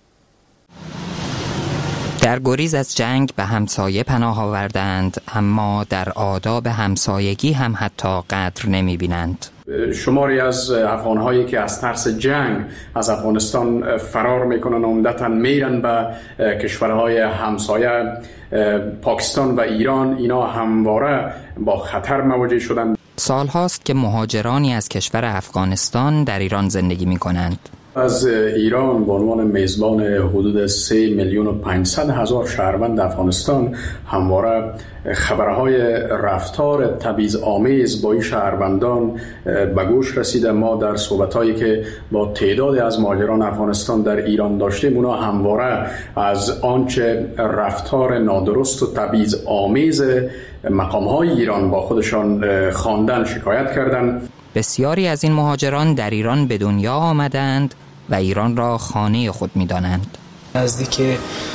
در گریز از جنگ به همسایه پناه آوردند، اما در آداب همسایگی هم حتی قدر نمی‌بینند. شماری از افغان‌هایی که از ترس جنگ از افغانستان فرار میکنن عمدتاً میرن به کشورهای همسایه پاکستان و ایران. اینا همواره با خطر مواجه شدند. سال هاست که مهاجرانی از کشور افغانستان در ایران زندگی میکنند. از ایران به عنوان میزبان حدود 3,500,000 شهروند افغانستان همواره خبرهای رفتار تبعیض‌آمیز با این شهروندان به گوش رسیده. ما در صحبت‌هایی که با تعدادی از مهاجران افغانستان در ایران داشتیم، اونا همواره از آنچه رفتار نادرست و تبعیض‌آمیز مقام‌های ایران با خودشان خواندن شکایت کردند. بسیاری از این مهاجران در ایران به دنیا آمدند و ایران را خانه خود می‌دانند. نزدیک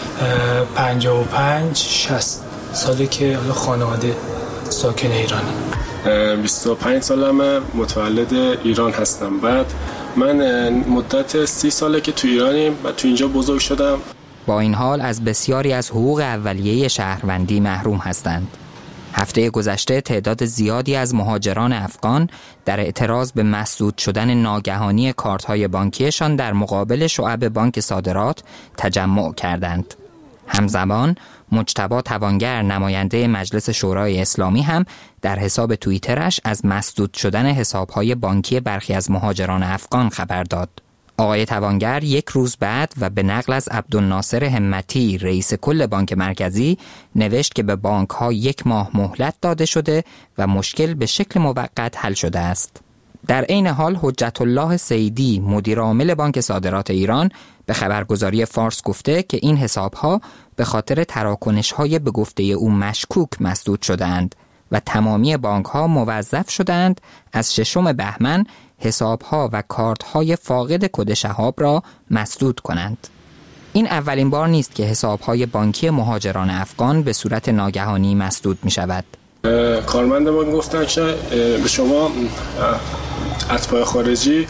55-60 ساله که خانواده ساکن ایرانم. 25 سالمه، متولد ایران هستم. بعد من مدت 30 ساله که تو ایرانیم و تو اینجا بزرگ شدم. با این حال از بسیاری از حقوق اولیه شهروندی محروم هستند. هفته گذشته تعداد زیادی از مهاجران افغان در اعتراض به مسدود شدن ناگهانی کارت‌های بانکیشان در مقابل شعب بانک صادرات تجمع کردند. همزمان مجتبی توانگر، نماینده مجلس شورای اسلامی، هم در حساب توییترش از مسدود شدن حساب‌های بانکی برخی از مهاجران افغان خبر داد. آقای توانگر یک روز بعد و به نقل از عبدالناصر همتی، رئیس کل بانک مرکزی، نوشت که به بانک‌ها 1 ماه مهلت داده شده و مشکل به شکل موقت حل شده است. در عین حال حجت الله سیدی، مدیر عامل بانک صادرات ایران، به خبرگزاری فارس گفته که این حساب‌ها به خاطر تراکنش‌های به گفته او مشکوک مسدود شدند و تمامی بانک‌ها موظف شدند از 6 بهمن حساب‌ها و کارت‌های فاقد کد شهاب را مسدود کنند. این اولین بار نیست که حساب‌های بانکی مهاجران افغان به صورت ناگهانی مسدود می‌شود. کارمند ما گفتن که به شما اتباع خارجی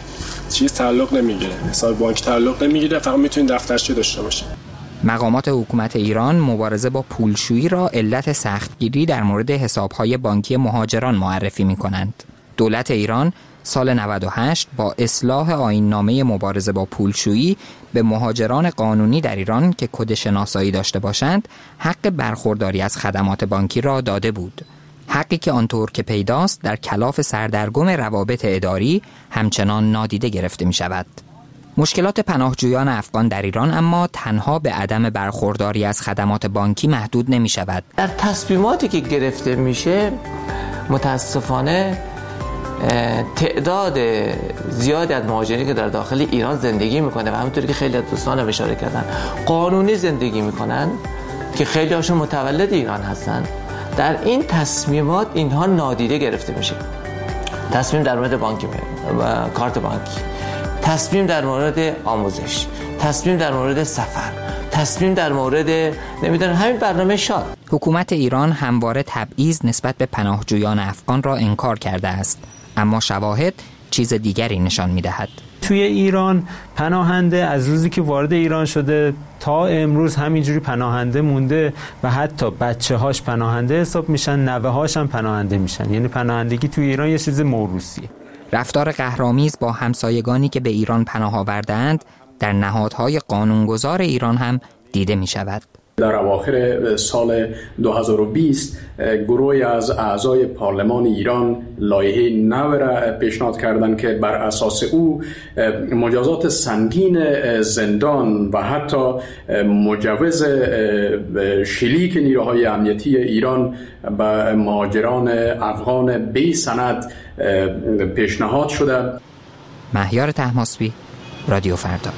چیز تعلق نمیگیره، حساب بانک تعلق نمیگیره، فقط میتونید دفترچه داشته باشید. مقامات حکومت ایران مبارزه با پولشویی را علت سختگیری در مورد حساب‌های بانکی مهاجران معرفی می‌کنند. دولت ایران سال 98 با اصلاح آیین‌نامه مبارزه با پولشویی به مهاجران قانونی در ایران که کد شناسایی داشته باشند حق برخورداری از خدمات بانکی را داده بود. حقی که آنطور که پیداست در کلاف سردرگم روابط اداری همچنان نادیده گرفته می شود. مشکلات پناهجویان افغان در ایران اما تنها به عدم برخورداری از خدمات بانکی محدود نمی شود. در تصمیماتی که گرفته میشه متاسفانه تعداد زیادی از مهاجرین که در داخل ایران زندگی میکنه و همونطوری که خیلی از دوستان هم اشاره کردن قانونی زندگی میکنن که خیلی هاشون متولد ایران هستن، در این تصمیمات اینها نادیده گرفته میشه. تصمیم در مورد بانکی و کارت بانکی، تصمیم در مورد آموزش، تصمیم در مورد سفر، تصمیم در مورد نمیدونم همین برنامه شاد. حکومت ایران همواره تبعیض نسبت به پناهجویان افغان را انکار کرده است، اما شواهد چیز دیگری نشان می‌دهد. توی ایران پناهنده از روزی که وارد ایران شده تا امروز همینجوری پناهنده مونده و حتی بچه‌هاش پناهنده حساب میشن، نوه‌هاش هم پناهنده میشن. یعنی پناهندگی توی ایران یه چیز موروثیه. رفتار قهرآمیز با همسایگانی که به ایران پناه آوردند در نهادهای قانونگذار ایران هم دیده می شود. در اواخر سال 2020 گروهی از اعضای پارلمان ایران لایحه نو را پیشنهاد کردند که بر اساس او مجازات سنگین زندان و حتی مجوز شلیک نیروهای امنیتی ایران به مهاجران افغان بی سند پیشنهاد شده. مهیار طهماسبی، رادیو فردا.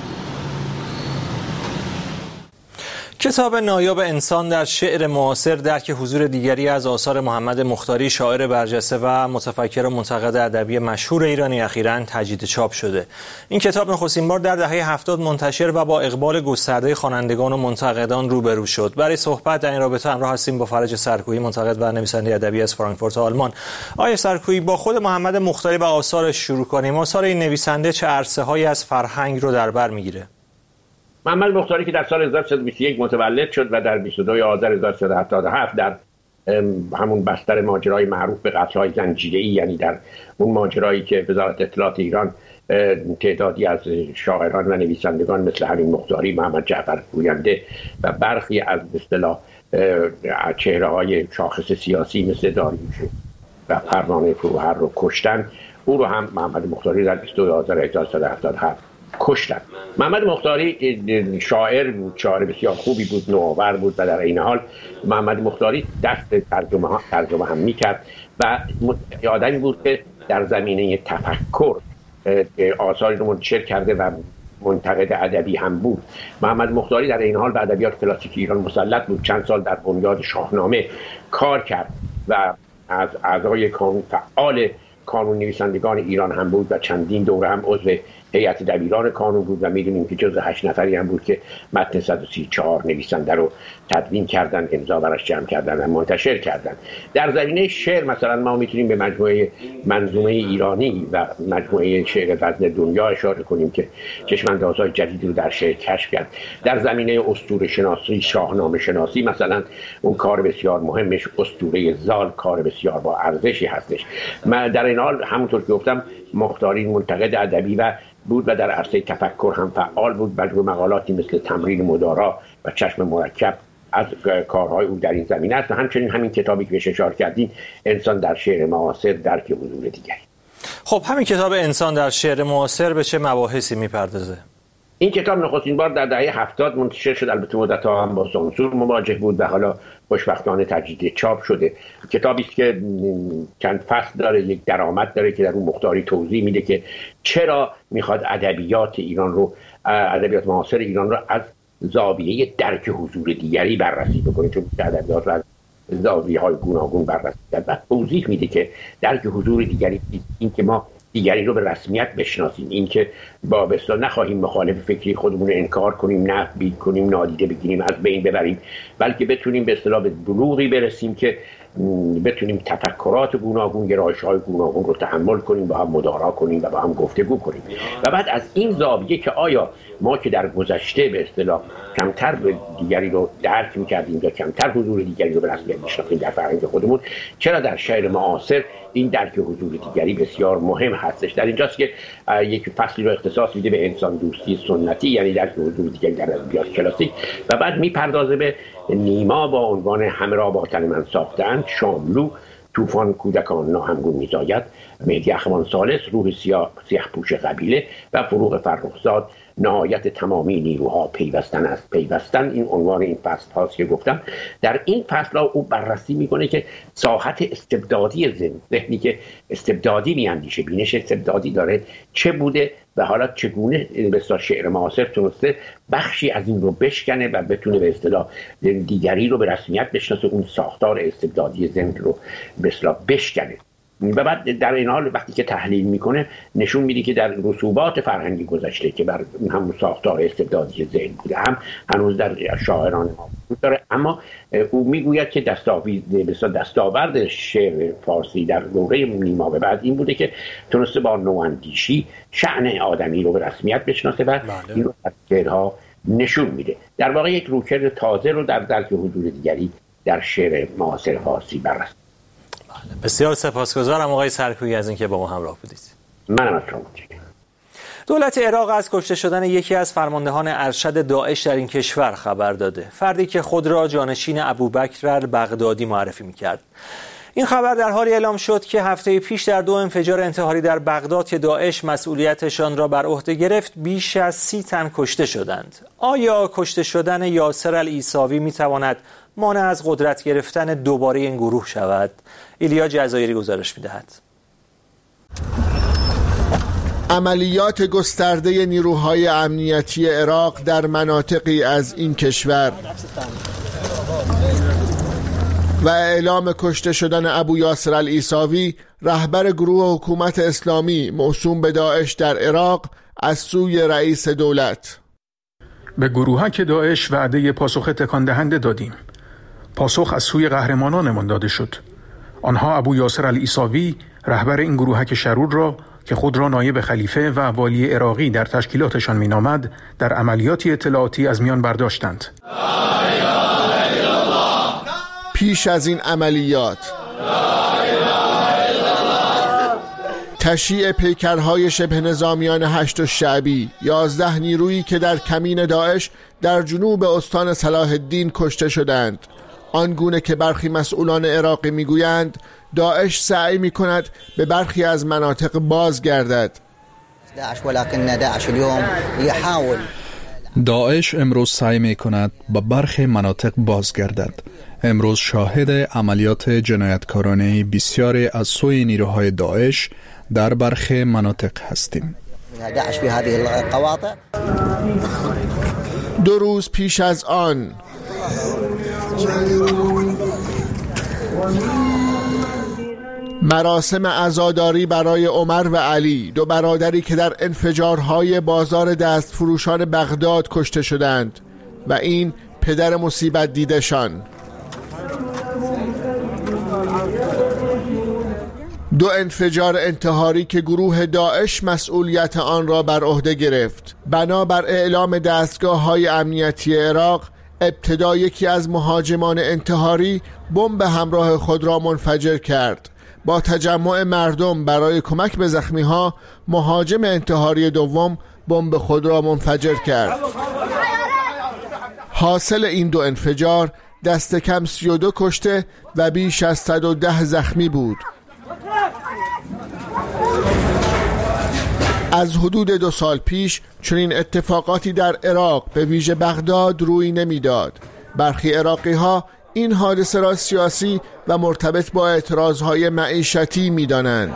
کتاب نایاب انسان در شعر معاصر درک حضور دیگری از آثار محمد مختاری، شاعر برجسته و متفکر و منتقد ادبی مشهور ایرانی اخیراً تجدید چاپ شده. این کتاب نخستین بار در دهه 70 منتشر و با اقبال گسترده خوانندگان و منتقدان روبرو شد. برای صحبت در این رابطه همراه هستیم با فرج سرکویی، منتقد و نویسنده ادبی از فرانکفورت آلمان. آقای سرکویی، با خود محمد مختاری و آثارش شروع کنیم. آثار این نویسنده چه عرصه‌هایی از فرهنگ رو در بر می‌گیره؟ محمد مختاری که در سال 1321 متولد شد و در 22 آذر 1377 در همون بستر ماجرای معروف به قتل‌های زنجیره‌ای، یعنی در اون ماجرایی که وزارت اطلاعات ایران تعدادی از شاعران و نویسندگان مثل همین مختاری، محمد جعفر گوینده و برخی از به اصطلاح چهره‌های شاخص سیاسی مثل داریوش و پروانه فروهر رو کشتن، او رو هم محمد مختاری در 22 آذر 1377 کشتن. محمد مختاری شاعر بود، شاعر بسیار خوبی بود، نوآور بود و در این حال محمد مختاری دست ترجمه هم میکرد و آدمی بود که در زمینه تفکر آثاری رو منتشر کرده و منتقد ادبی هم بود. محمد مختاری در این حال به ادبیات کلاسیک ایران مسلط بود. چند سال در بنیاد شاهنامه کار کرد و از اعضای فعال کانون نویسندگان ایران هم بود و چندین دوره هم عضو هیئت دبیران کانون بود و میدونیم که جزو 8 نفری هم بود که متن 134 نویسنده رو تدوین کردن، امضا براش جمع کردن و منتشر کردن. در زمینه شعر مثلا ما میتونیم به مجموعه منظومه ایرانی و مجموعه شعر وزن دنیا اشاره کنیم که چشم‌اندازهای جدیدی رو در شعر کشف کرد. در زمینه اسطوره شناسی، شاهنامه شناسی مثلا اون کار بسیار مهمش اسطوره زال کار بسیار با ارزشی هستش. در این حال همونطور که گفتم مختاری منتقد ادبی و بود و در عرصه تفکر هم فعال بود. مجموعه مقالاتی مثل تمرین مدارا و چشم مرکب از کارهای او در این زمینه است و همچنین همین کتابی که بهش اشاره کردین، انسان در شعر معاصر درک حضور دیگری. خب همین کتاب انسان در شعر معاصر به چه مباحثی میپردازه؟ این کتاب نخستین بار در دهه 70 منتشر شد، البته مدت‌ها هم با سانسور مواجه بود و حالا خوشبختانه تجدید چاپ شده. کتابی است که چند فصل داره، یک درآمد داره که در اون مختاری توضیح میده که چرا میخواد ادبیات ایران رو، ادبیات معاصر ایران رو از زاویه درک حضور دیگری بررسی بکنه، چون ادبیات رو از زاویه‌های گوناگون بررسی کرد و توضیح میده که درک حضور دیگری این که ما دیگری رو به رسمیت بشناسیم، این که با بسیار نخواهیم مخالف فکری خودمون رو انکار کنیم، نفی کنیم، نادیده بگیریم، از بین ببریم، بلکه بتونیم به اصطلاح به بلوغی برسیم که بتونیم تفکرات گوناگون، گرایش‌های گوناگون رو تحمل کنیم، با هم مدارا کنیم و با هم گفتگو کنیم. و بعد از این زاویه که آیا ما که در گذشته به اصطلاح کمتر به دیگری رو درک می‌کردیم یا کمتر حضور دیگری رو به رسمیت می‌شناختیم در فرهنگ خودمون، چرا در شعر معاصر این درک حضور دیگری بسیار مهم هستش. در اینجاست که یک فصلی رو اختصاص میده به انسان دوستی سنتی، یعنی درک حضور دیگری در ادبیات کلاسیک، و بعد میپردازه به نیما با عنوان همه را با تن من ساختند، شاملو، طوفان کودکان ناهمگون میزاید، مهدی اخوان ثالث، روح سیاه پوش قبیله و فروغ فرخزاد، نهایت تمامی نیروها پیوستن است. پیوستن این عنوان این فصل هاست که گفتم. در این فصل ها او بررسی میکنه که ساحت استبدادی ذهنی که استبدادی میاندیشه، بینش استبدادی داره چه بوده و حالا چگونه به شعر معاصر تونسته بخشی از این رو بشکنه و بتونه به اصطلاح دیگری رو به رسمیت بشناسه، اون ساختار استبدادی ذهن رو به اصطلاح بشکنه. و بعد در این حال وقتی که تحلیل میکنه نشون میده که در رسوبات فرهنگی گذشته که بر همون ساختار استبدادی ذهن بوده هم هنوز در شاعران ما وجود داره، اما او میگوید که دستاورد شعر فارسی در دوره نیما به بعد این بوده که تونسته با نواندیشی شأن آدمی رو به رسمیت بشناسه و این رو در شعرها نشون میده. در واقع یک روکرد تازه رو در درک حضور دیگری در شعر معاصر فارسی بررسی. بسیار سپاسگزارم آقای سرکویی از اینکه با ما همراه بودید. منم از شما متشکرم. دولت عراق از کشته شدن یکی از فرماندهان ارشد داعش در این کشور خبر داده، فردی که خود را جانشین ابوبکر البغدادی معرفی می‌کرد. این خبر در حالی اعلام شد که هفته پیش در 2 انفجار انتحاری در بغداد که داعش مسئولیتشان را بر عهده گرفت بیش از 30 تن کشته شدند. آیا کشته شدن یاسر العیساوی می‌تواند مانع از قدرت گرفتن دوباره این گروه شود؟ ایلیا جزایری گزارش می‌دهد. عملیات گسترده نیروهای امنیتی عراق در مناطقی از این کشور و اعلام کشته شدن ابو یاسر العیساوی، رهبر گروه حکومت اسلامی موسوم به داعش در عراق، از سوی رئیس دولت. به گروهک داعش وعده پاسخ تکان دهنده دادیم. پاسخ از سوی قهرمانانمان داده شد. آنها ابو یاسر العیساوی، رهبر این گروهک شرور را که خود را نایب خلیفه و والی عراقی در تشکیلاتشان مینامد، در عملیاتی اطلاعاتی از میان برداشتند. پیش از این عملیات تشییع پیکرهای شبه نظامیان هشت شعبی، 11 نیرویی که در کمین داعش در جنوب استان صلاح الدین کشته شدند. آنگونه که برخی مسئولان عراقی میگویند داعش سعی میکند به برخی از مناطق بازگردد. داعش امروز سعی میکند به برخی مناطق بازگردد. امروز شاهد عملیات جنایتکارانه بسیاری از سوی نیروهای داعش در برخی مناطق هستیم. 2 روز پیش از آن مراسم عزاداری برای عمر و علی، 2 برادری که در انفجارهای بازار دستفروشان بغداد کشته شدند و این پدر مصیبت دیدشان. 2 انفجار انتحاری که گروه داعش مسئولیت آن را بر عهده گرفت. بنابر اعلام دستگاه‌های امنیتی عراق، ابتدا یکی از مهاجمان انتحاری بمب همراه خود را منفجر کرد. با تجمع مردم برای کمک به زخمی‌ها، مهاجم انتحاری دوم بمب خود را منفجر کرد. حاصل این 2 انفجار دست کم 32 کشته و بیش از 110 زخمی بود. از حدود 2 سال پیش چنین اتفاقاتی در عراق به ویژه بغداد روی نمیداد. برخی عراقی‌ها این حادثه را سیاسی و مرتبط با اعتراضهای معیشتی می‌دانند.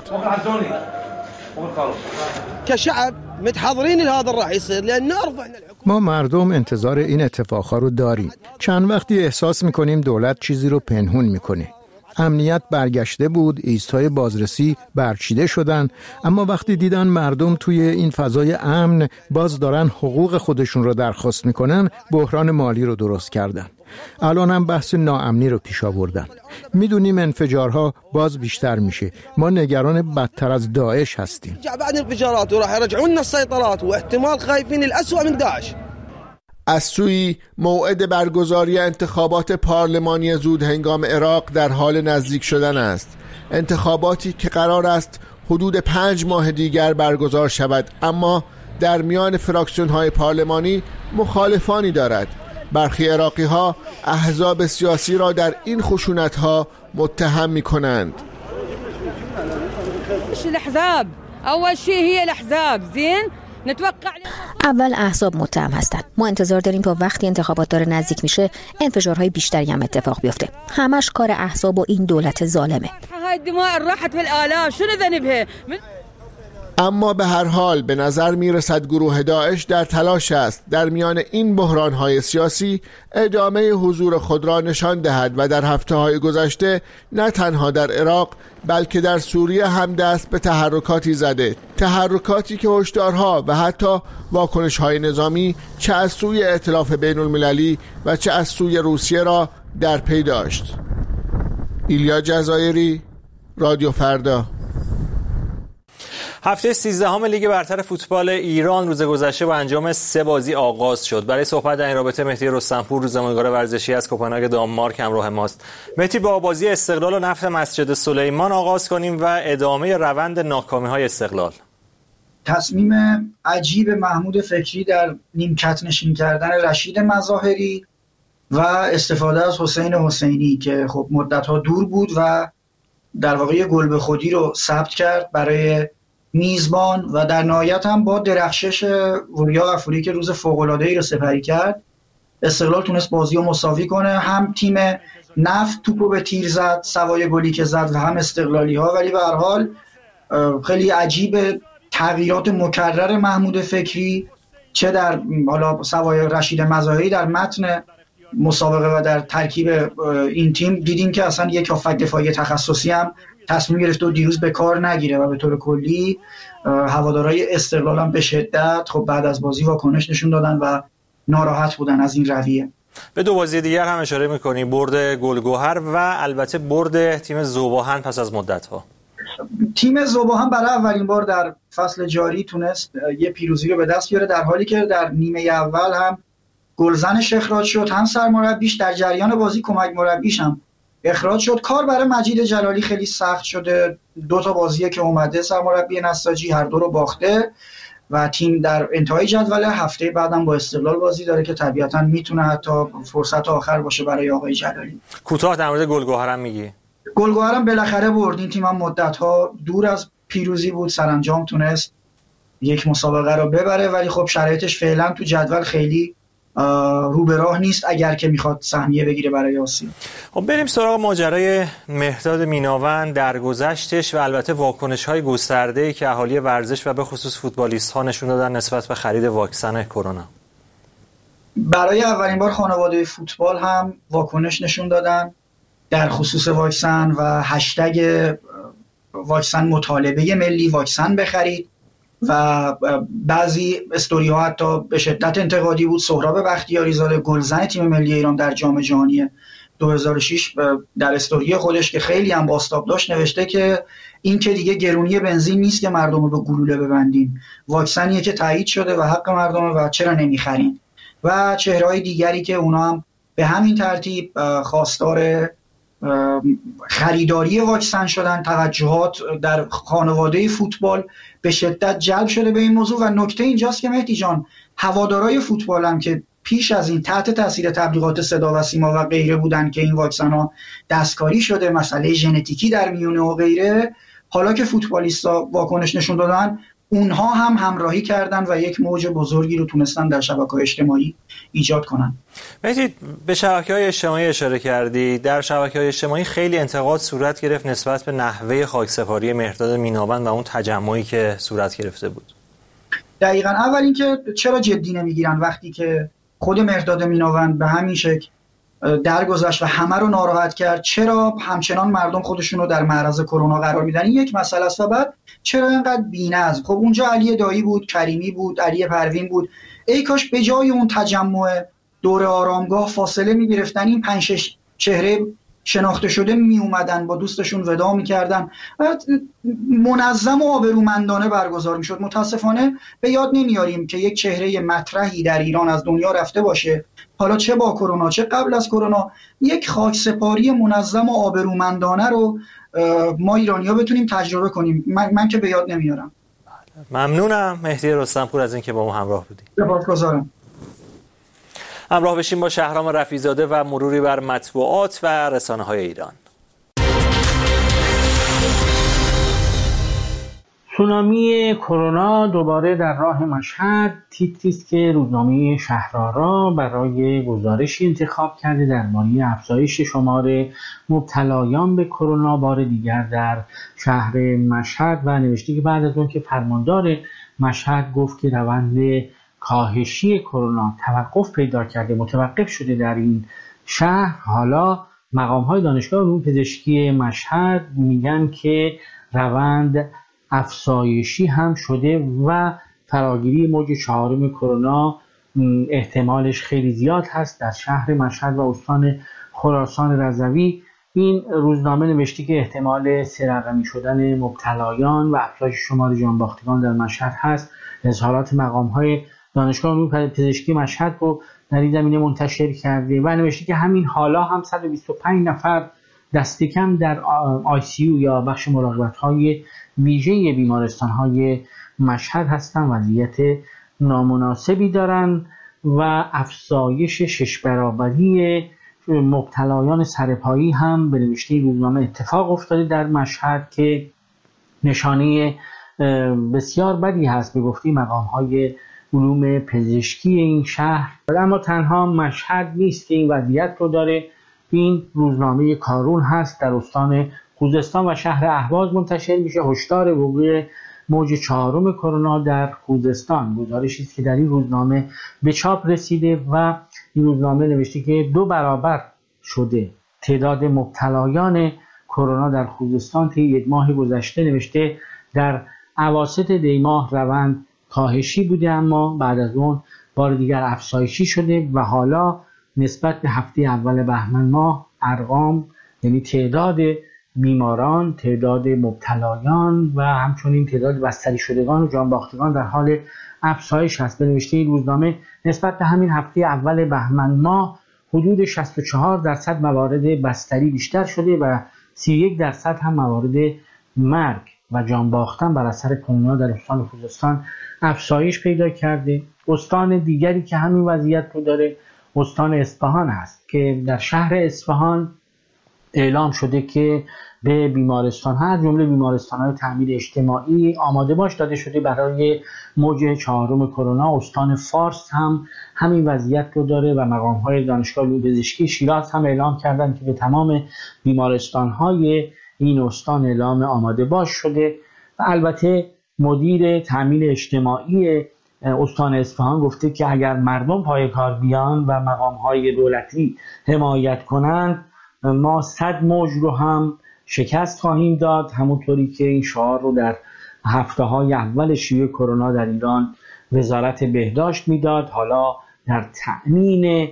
ما مردم انتظار این اتفاقها رو داریم. چند وقتی احساس می‌کنیم دولت چیزی رو پنهون می‌کنه. امنیت برگشته بود، ایستای بازرسی برچیده شدن، اما وقتی دیدن مردم توی این فضای امن باز دارن حقوق خودشون رو درخواست میکنن، بحران مالی رو درست کردن. الان هم بحث ناامنی رو پیش آوردن. میدونیم انفجارها باز بیشتر میشه. ما نگران بدتر از داعش هستیم. بعد انفجارات وراح يرجعون السيطرات واحتمال خايفين الأسوأ من داعش. از سوی موعد برگزاری انتخابات پارلمانی زود هنگام عراق در حال نزدیک شدن است. انتخاباتی که قرار است حدود 5 ماه دیگر برگزار شود، اما در میان فراکسیون های پارلمانی مخالفانی دارد. برخی عراقی ها احزاب سیاسی را در این خشونت ها متهم می کنند. اول شيء هي الاحزاب زين اول احزاب متهم هستند. ما انتظار داریم تا وقتی انتخابات داره نزدیک میشه انفجارهای بیشتری هم اتفاق بیفته. همش کار احزاب و این دولت ظالمه. اما به هر حال به نظر میرسد گروه داعش در تلاش است در میان این بحران‌های سیاسی ادامه حضور خود را نشان دهد و در هفته‌های گذشته نه تنها در عراق بلکه در سوریه هم دست به تحرکاتی زده، تحرکاتی که هشدارها و حتی واکنش‌های نظامی چه از سوی ائتلاف بین‌المللی و چه از سوی روسیه را در پی داشت. ایلیا جزایری، رادیو فردا. هفته 13 لیگ برتر فوتبال ایران روز گذشته با انجام 3 بازی آغاز شد. برای صحبت در این رابطه مهدی رستمپور، روزنامه‌نگار ورزشی از کوپنهاگ دانمارک همراه ماست. مهدی، با بازی استقلال و نفت مسجد سلیمان آغاز کنیم و ادامه روند ناکامی‌های استقلال. تصمیم عجیب محمود فکری در نیمکت نشین کردن رشید مظاهری و استفاده از حسین حسینی که خب مدت‌ها دور بود و در واقع یه گل به خودی رو ثبت کرد برای میزبان و در نهایت هم با درخشش وریا غفوری که روز فوق‌العاده‌ای رو سپری کرد استقلال تونست بازی رو مساوی کنه. هم تیم نفت توپو به تیر زد، سوای گلی که زد، و هم استقلالی ها. ولی به هر حال خیلی عجیب تغییرات مکرر محمود فکری، چه در حالا سوای رشید مظاهری در متن مسابقه و در ترکیب این تیم دیدیم که اصلا یک هافک دفاعی تخصصی هم تصمیم گرفته و دیروز به کار نگیره و به طور کلی هوادارهای استقلال هم به شدت خب بعد از بازی واکنش نشون دادن و ناراحت بودن از این رویه. به 2 بازی دیگر هم اشاره می‌کنی، برد گلگهر و البته برد تیم ذوباهن پس از مدت‌ها. تیم ذوباهن برای اولین بار در فصل جاری تونست یه پیروزی رو به دست بیاره، در حالی که در نیمه اول هم گلزنش اخراج شد، هم سرمربیش در جریان بازی کمک مربیش هم اخراج شد. کار برای مجید جلالی خیلی سخت شده. 2 تا بازیه که اومده سرمربی نساجی هر 2 رو باخته و تیم در انتهای جدول. هفته بعدم با استقلال بازی داره که طبیعتاً میتونه حتی فرصت آخر باشه برای آقای جلالی. کوتاه در مورد گلگهر هم میگی؟ گلگهر هم بالاخره برد. این تیم هم مدت‌ها دور از پیروزی بود، سرانجام تونست یک مسابقه رو ببره، ولی خب شرایطش فعلا تو جدول خیلی رو به راه نیست اگر که میخواد سهمیه بگیره برای آسیا. خب بریم سراغ ماجرای مهرداد میناوند، درگذشتش و البته واکنش‌های گسترده‌ای که اهالی ورزش و به خصوص فوتبالیست‌ها نشون دادن نسبت به خرید واکسن کرونا. برای اولین بار خانواده فوتبال هم واکنش نشون دادن در خصوص واکسن و هشتگ واکسن مطالبه ملی واکسن بخرید و بعضی استوری ها حتی به شدت انتقادی بود. سهراب بختیاری زاده گلزن تیم ملی ایران در جام جهانی 2006 در استوری خودش که خیلی هم بازتاب داشت نوشته که این که دیگه گرونی بنزین نیست که مردم رو به گلوله ببندیم، واکسنیه که تایید شده و حق مردمه و چرا نمیخرین. و چهره‌های دیگری که اونا هم به همین ترتیب خواستار خریداری واکسن شدن. توجهات در خانواده فوتبال به شدت جلب شده به این موضوع و نکته اینجاست که مهدی جان هوادارهای فوتبال هم که پیش از این تحت تاثیر تبلیغات صدا و سیما و غیره بودن که این واکسن ها دستکاری شده، مسئله ژنتیکی در میونه و غیره، حالا که فوتبالیستا واکنش نشون دادن اونها هم همراهی کردن و یک موج بزرگی رو تونستن در شبکه‌های اجتماعی ایجاد کنن. مهدی به شبکه‌های اجتماعی اشاره کردی. در شبکه‌های اجتماعی خیلی انتقاد صورت گرفت نسبت به نحوه خاکسپاری مهرداد میناوند و اون تجمعی که صورت گرفته بود. دقیقاً. اول اینکه چرا جدی نمیگیرن وقتی که خود مهرداد میناوند به همین شکل درگذشت و همه رو ناراحت کرد، چرا همچنان مردم خودشون رو در معرض کرونا قرار میدن؟ این یک مسئله است. و بعد چرا اینقدر بی‌نظم؟ خب اونجا علی دایی بود، کریمی بود، علی پروین بود. ای کاش به جای اون تجمع دور آرامگاه فاصله می‌گرفتن، این 5-6 چهره شناخته شده می اومدن با دوستشون وداع میکردن و منظم و آبرومندانه برگزار میشد. متاسفانه به یاد نمیاریم که یک چهره مطرحی در ایران از دنیا رفته باشه، حالا چه با کرونا چه قبل از کرونا، یک خاکسپاری منظم و آبرومندانه رو ما ایرانی‌ها بتونیم تجربه کنیم. من که به یاد نمیارم. ممنونم مهدی رستمپور از اینکه با ما همراه بودید. سپاسگزارم. همراه بشیم با شهرام رفیع‌زاده و مروری بر مطبوعات و رسانه‌های ایران. سونامی کرونا دوباره در راه مشهد. تیتری است که روزنامه شهرآرا برای گزارشی انتخاب کرده درباره افزایش شمار مبتلایان به کرونا بار دیگر در شهر مشهد و نوشته که بعد از اون که فرماندار مشهد گفت که روند کاهشی کرونا توقف پیدا کرده، متوقف شده در این شهر، حالا مقام‌های دانشگاه علوم پزشکی مشهد میگن که روند افزایشی هم شده و فراگیری موج 4 کرونا احتمالش خیلی زیاد هست در شهر مشهد و استان خراسان رضوی. این روزنامه نوشته که احتمال 3 رقمی شدن مبتلایان و افزایش شمار جانباختگان در مشهد هست. اظهارات مقام‌های دانشگاه علوم پزشکی مشهد رو در این زمینه منتشر کرده و نوشته که همین حالا هم 125 نفر دست کم در ICU یا بخش مراقبت‌های ویژه بیمارستان‌های مشهد هستند، وضعیت نامناسبی دارن و افزایش 6 برابری مبتلایان سرپایی هم به نوشته روزنامه اتفاق افتاده در مشهد که نشانه بسیار بدی هست به گفته مقام‌های علوم پزشکی این شهر. اما تنها مشهد نیست که این وضعیت رو داره. این روزنامه کارون هست در استان خوزستان و شهر اهواز منتشر میشه. هشدار وقوع موج 4 کرونا در خوزستان. گزارشی است که در این روزنامه به چاپ رسیده و این روزنامه نوشته که 2 برابر شده تعداد مبتلایان کرونا در خوزستان طی 1 ماه گذشته. نوشته در اواسط دی ماه روند کاهشی بوده اما بعد از اون بار دیگر افزایشی شده و حالا نسبت به هفته اول بهمن ماه ارقام، یعنی تعداد بیماران، تعداد مبتلایان و همچنین تعداد بستری شدگان و جانباختگان در حال افزایش است. به نوشته روزنامه نسبت به همین هفته اول بهمن ماه حدود 64% موارد بستری بیشتر شده و 31% هم موارد مرگ و جان باختن بر اثر کرونا در استان خوزستان افزایش پیدا کرده. استان دیگری که همین وضعیت رو داره استان اصفهان است که در شهر اصفهان اعلام شده که به بیمارستان ها از جمله بیمارستان های تامین اجتماعی آماده باش داده شده برای موج 4 کرونا. استان فارس هم همین وضعیت رو داره و مقام های دانشگاه علوم پزشکی شیراز هم اعلام کردن که به تمام بیمارستان های این استان اعلام آماده باش شده و البته مدیر تامین اجتماعی استان اصفهان گفته که اگر مردم پای کار بیان و مقام‌های دولتی حمایت کنند ما 100 موج رو هم شکست خواهیم داد، همونطوری که این شعار رو در هفته‌های اول شیوع کرونا در ایران وزارت بهداشت میداد. حالا در تأمین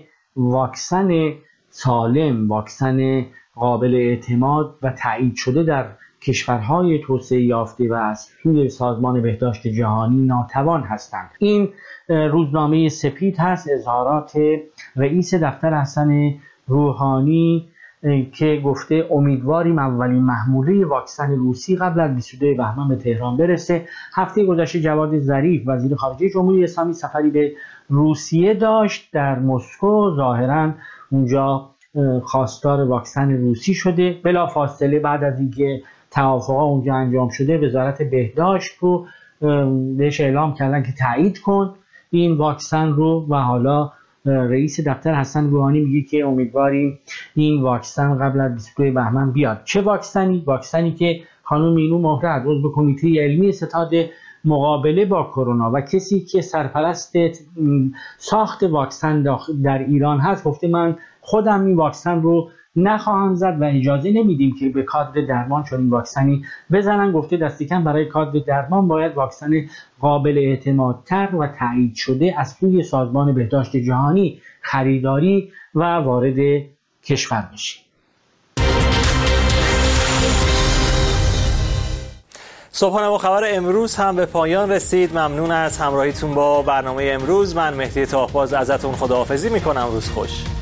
واکسن سالم، واکسن قابل اعتماد و تایید شده در کشورهای توسعه یافته و از سوی سازمان بهداشت جهانی ناتوان هستند. این روزنامه سپید هست. اظهارات رئیس دفتر حسن روحانی که گفته امیدواریم اولین محموله واکسن روسی قبل از 22 بهمن به تهران برسه. هفته گذشته جواد ظریف وزیر خارجه جمهوری اسلامی سفری به روسیه داشت. در مسکو ظاهراً اونجا خواستار واکسن روسی شده. بلافاصله بعد از اینکه توافقات اونجا انجام شده وزارت بهداشت رو بهش اعلام کردن که تایید کن این واکسن رو و حالا رئیس دفتر حسن روحانی میگه که امیدواریم این واکسن قبل از 22 بهمن بیاد. چه واکسنی؟ واکسنی که خانم مینو مهره عضو کمیته علمی ستاد مقابله با کرونا و کسی که سرپرست ساخت واکسن در ایران هست گفته من خودم این واکسن رو نخواهم زد و اجازه نمیدیم که به کادر درمان چون این واکسنی بزنن. گفته دست کم برای کادر درمان باید واکسن قابل اعتمادتر و تایید شده از سوی سازمان بهداشت جهانی خریداری و وارد کشور بشه. صبحانه با خبر امروز هم به پایان رسید. ممنون از همراهیتون با برنامه امروز. من مهدی تاهباز ازتون خداحافظی میکنم. روز خوش.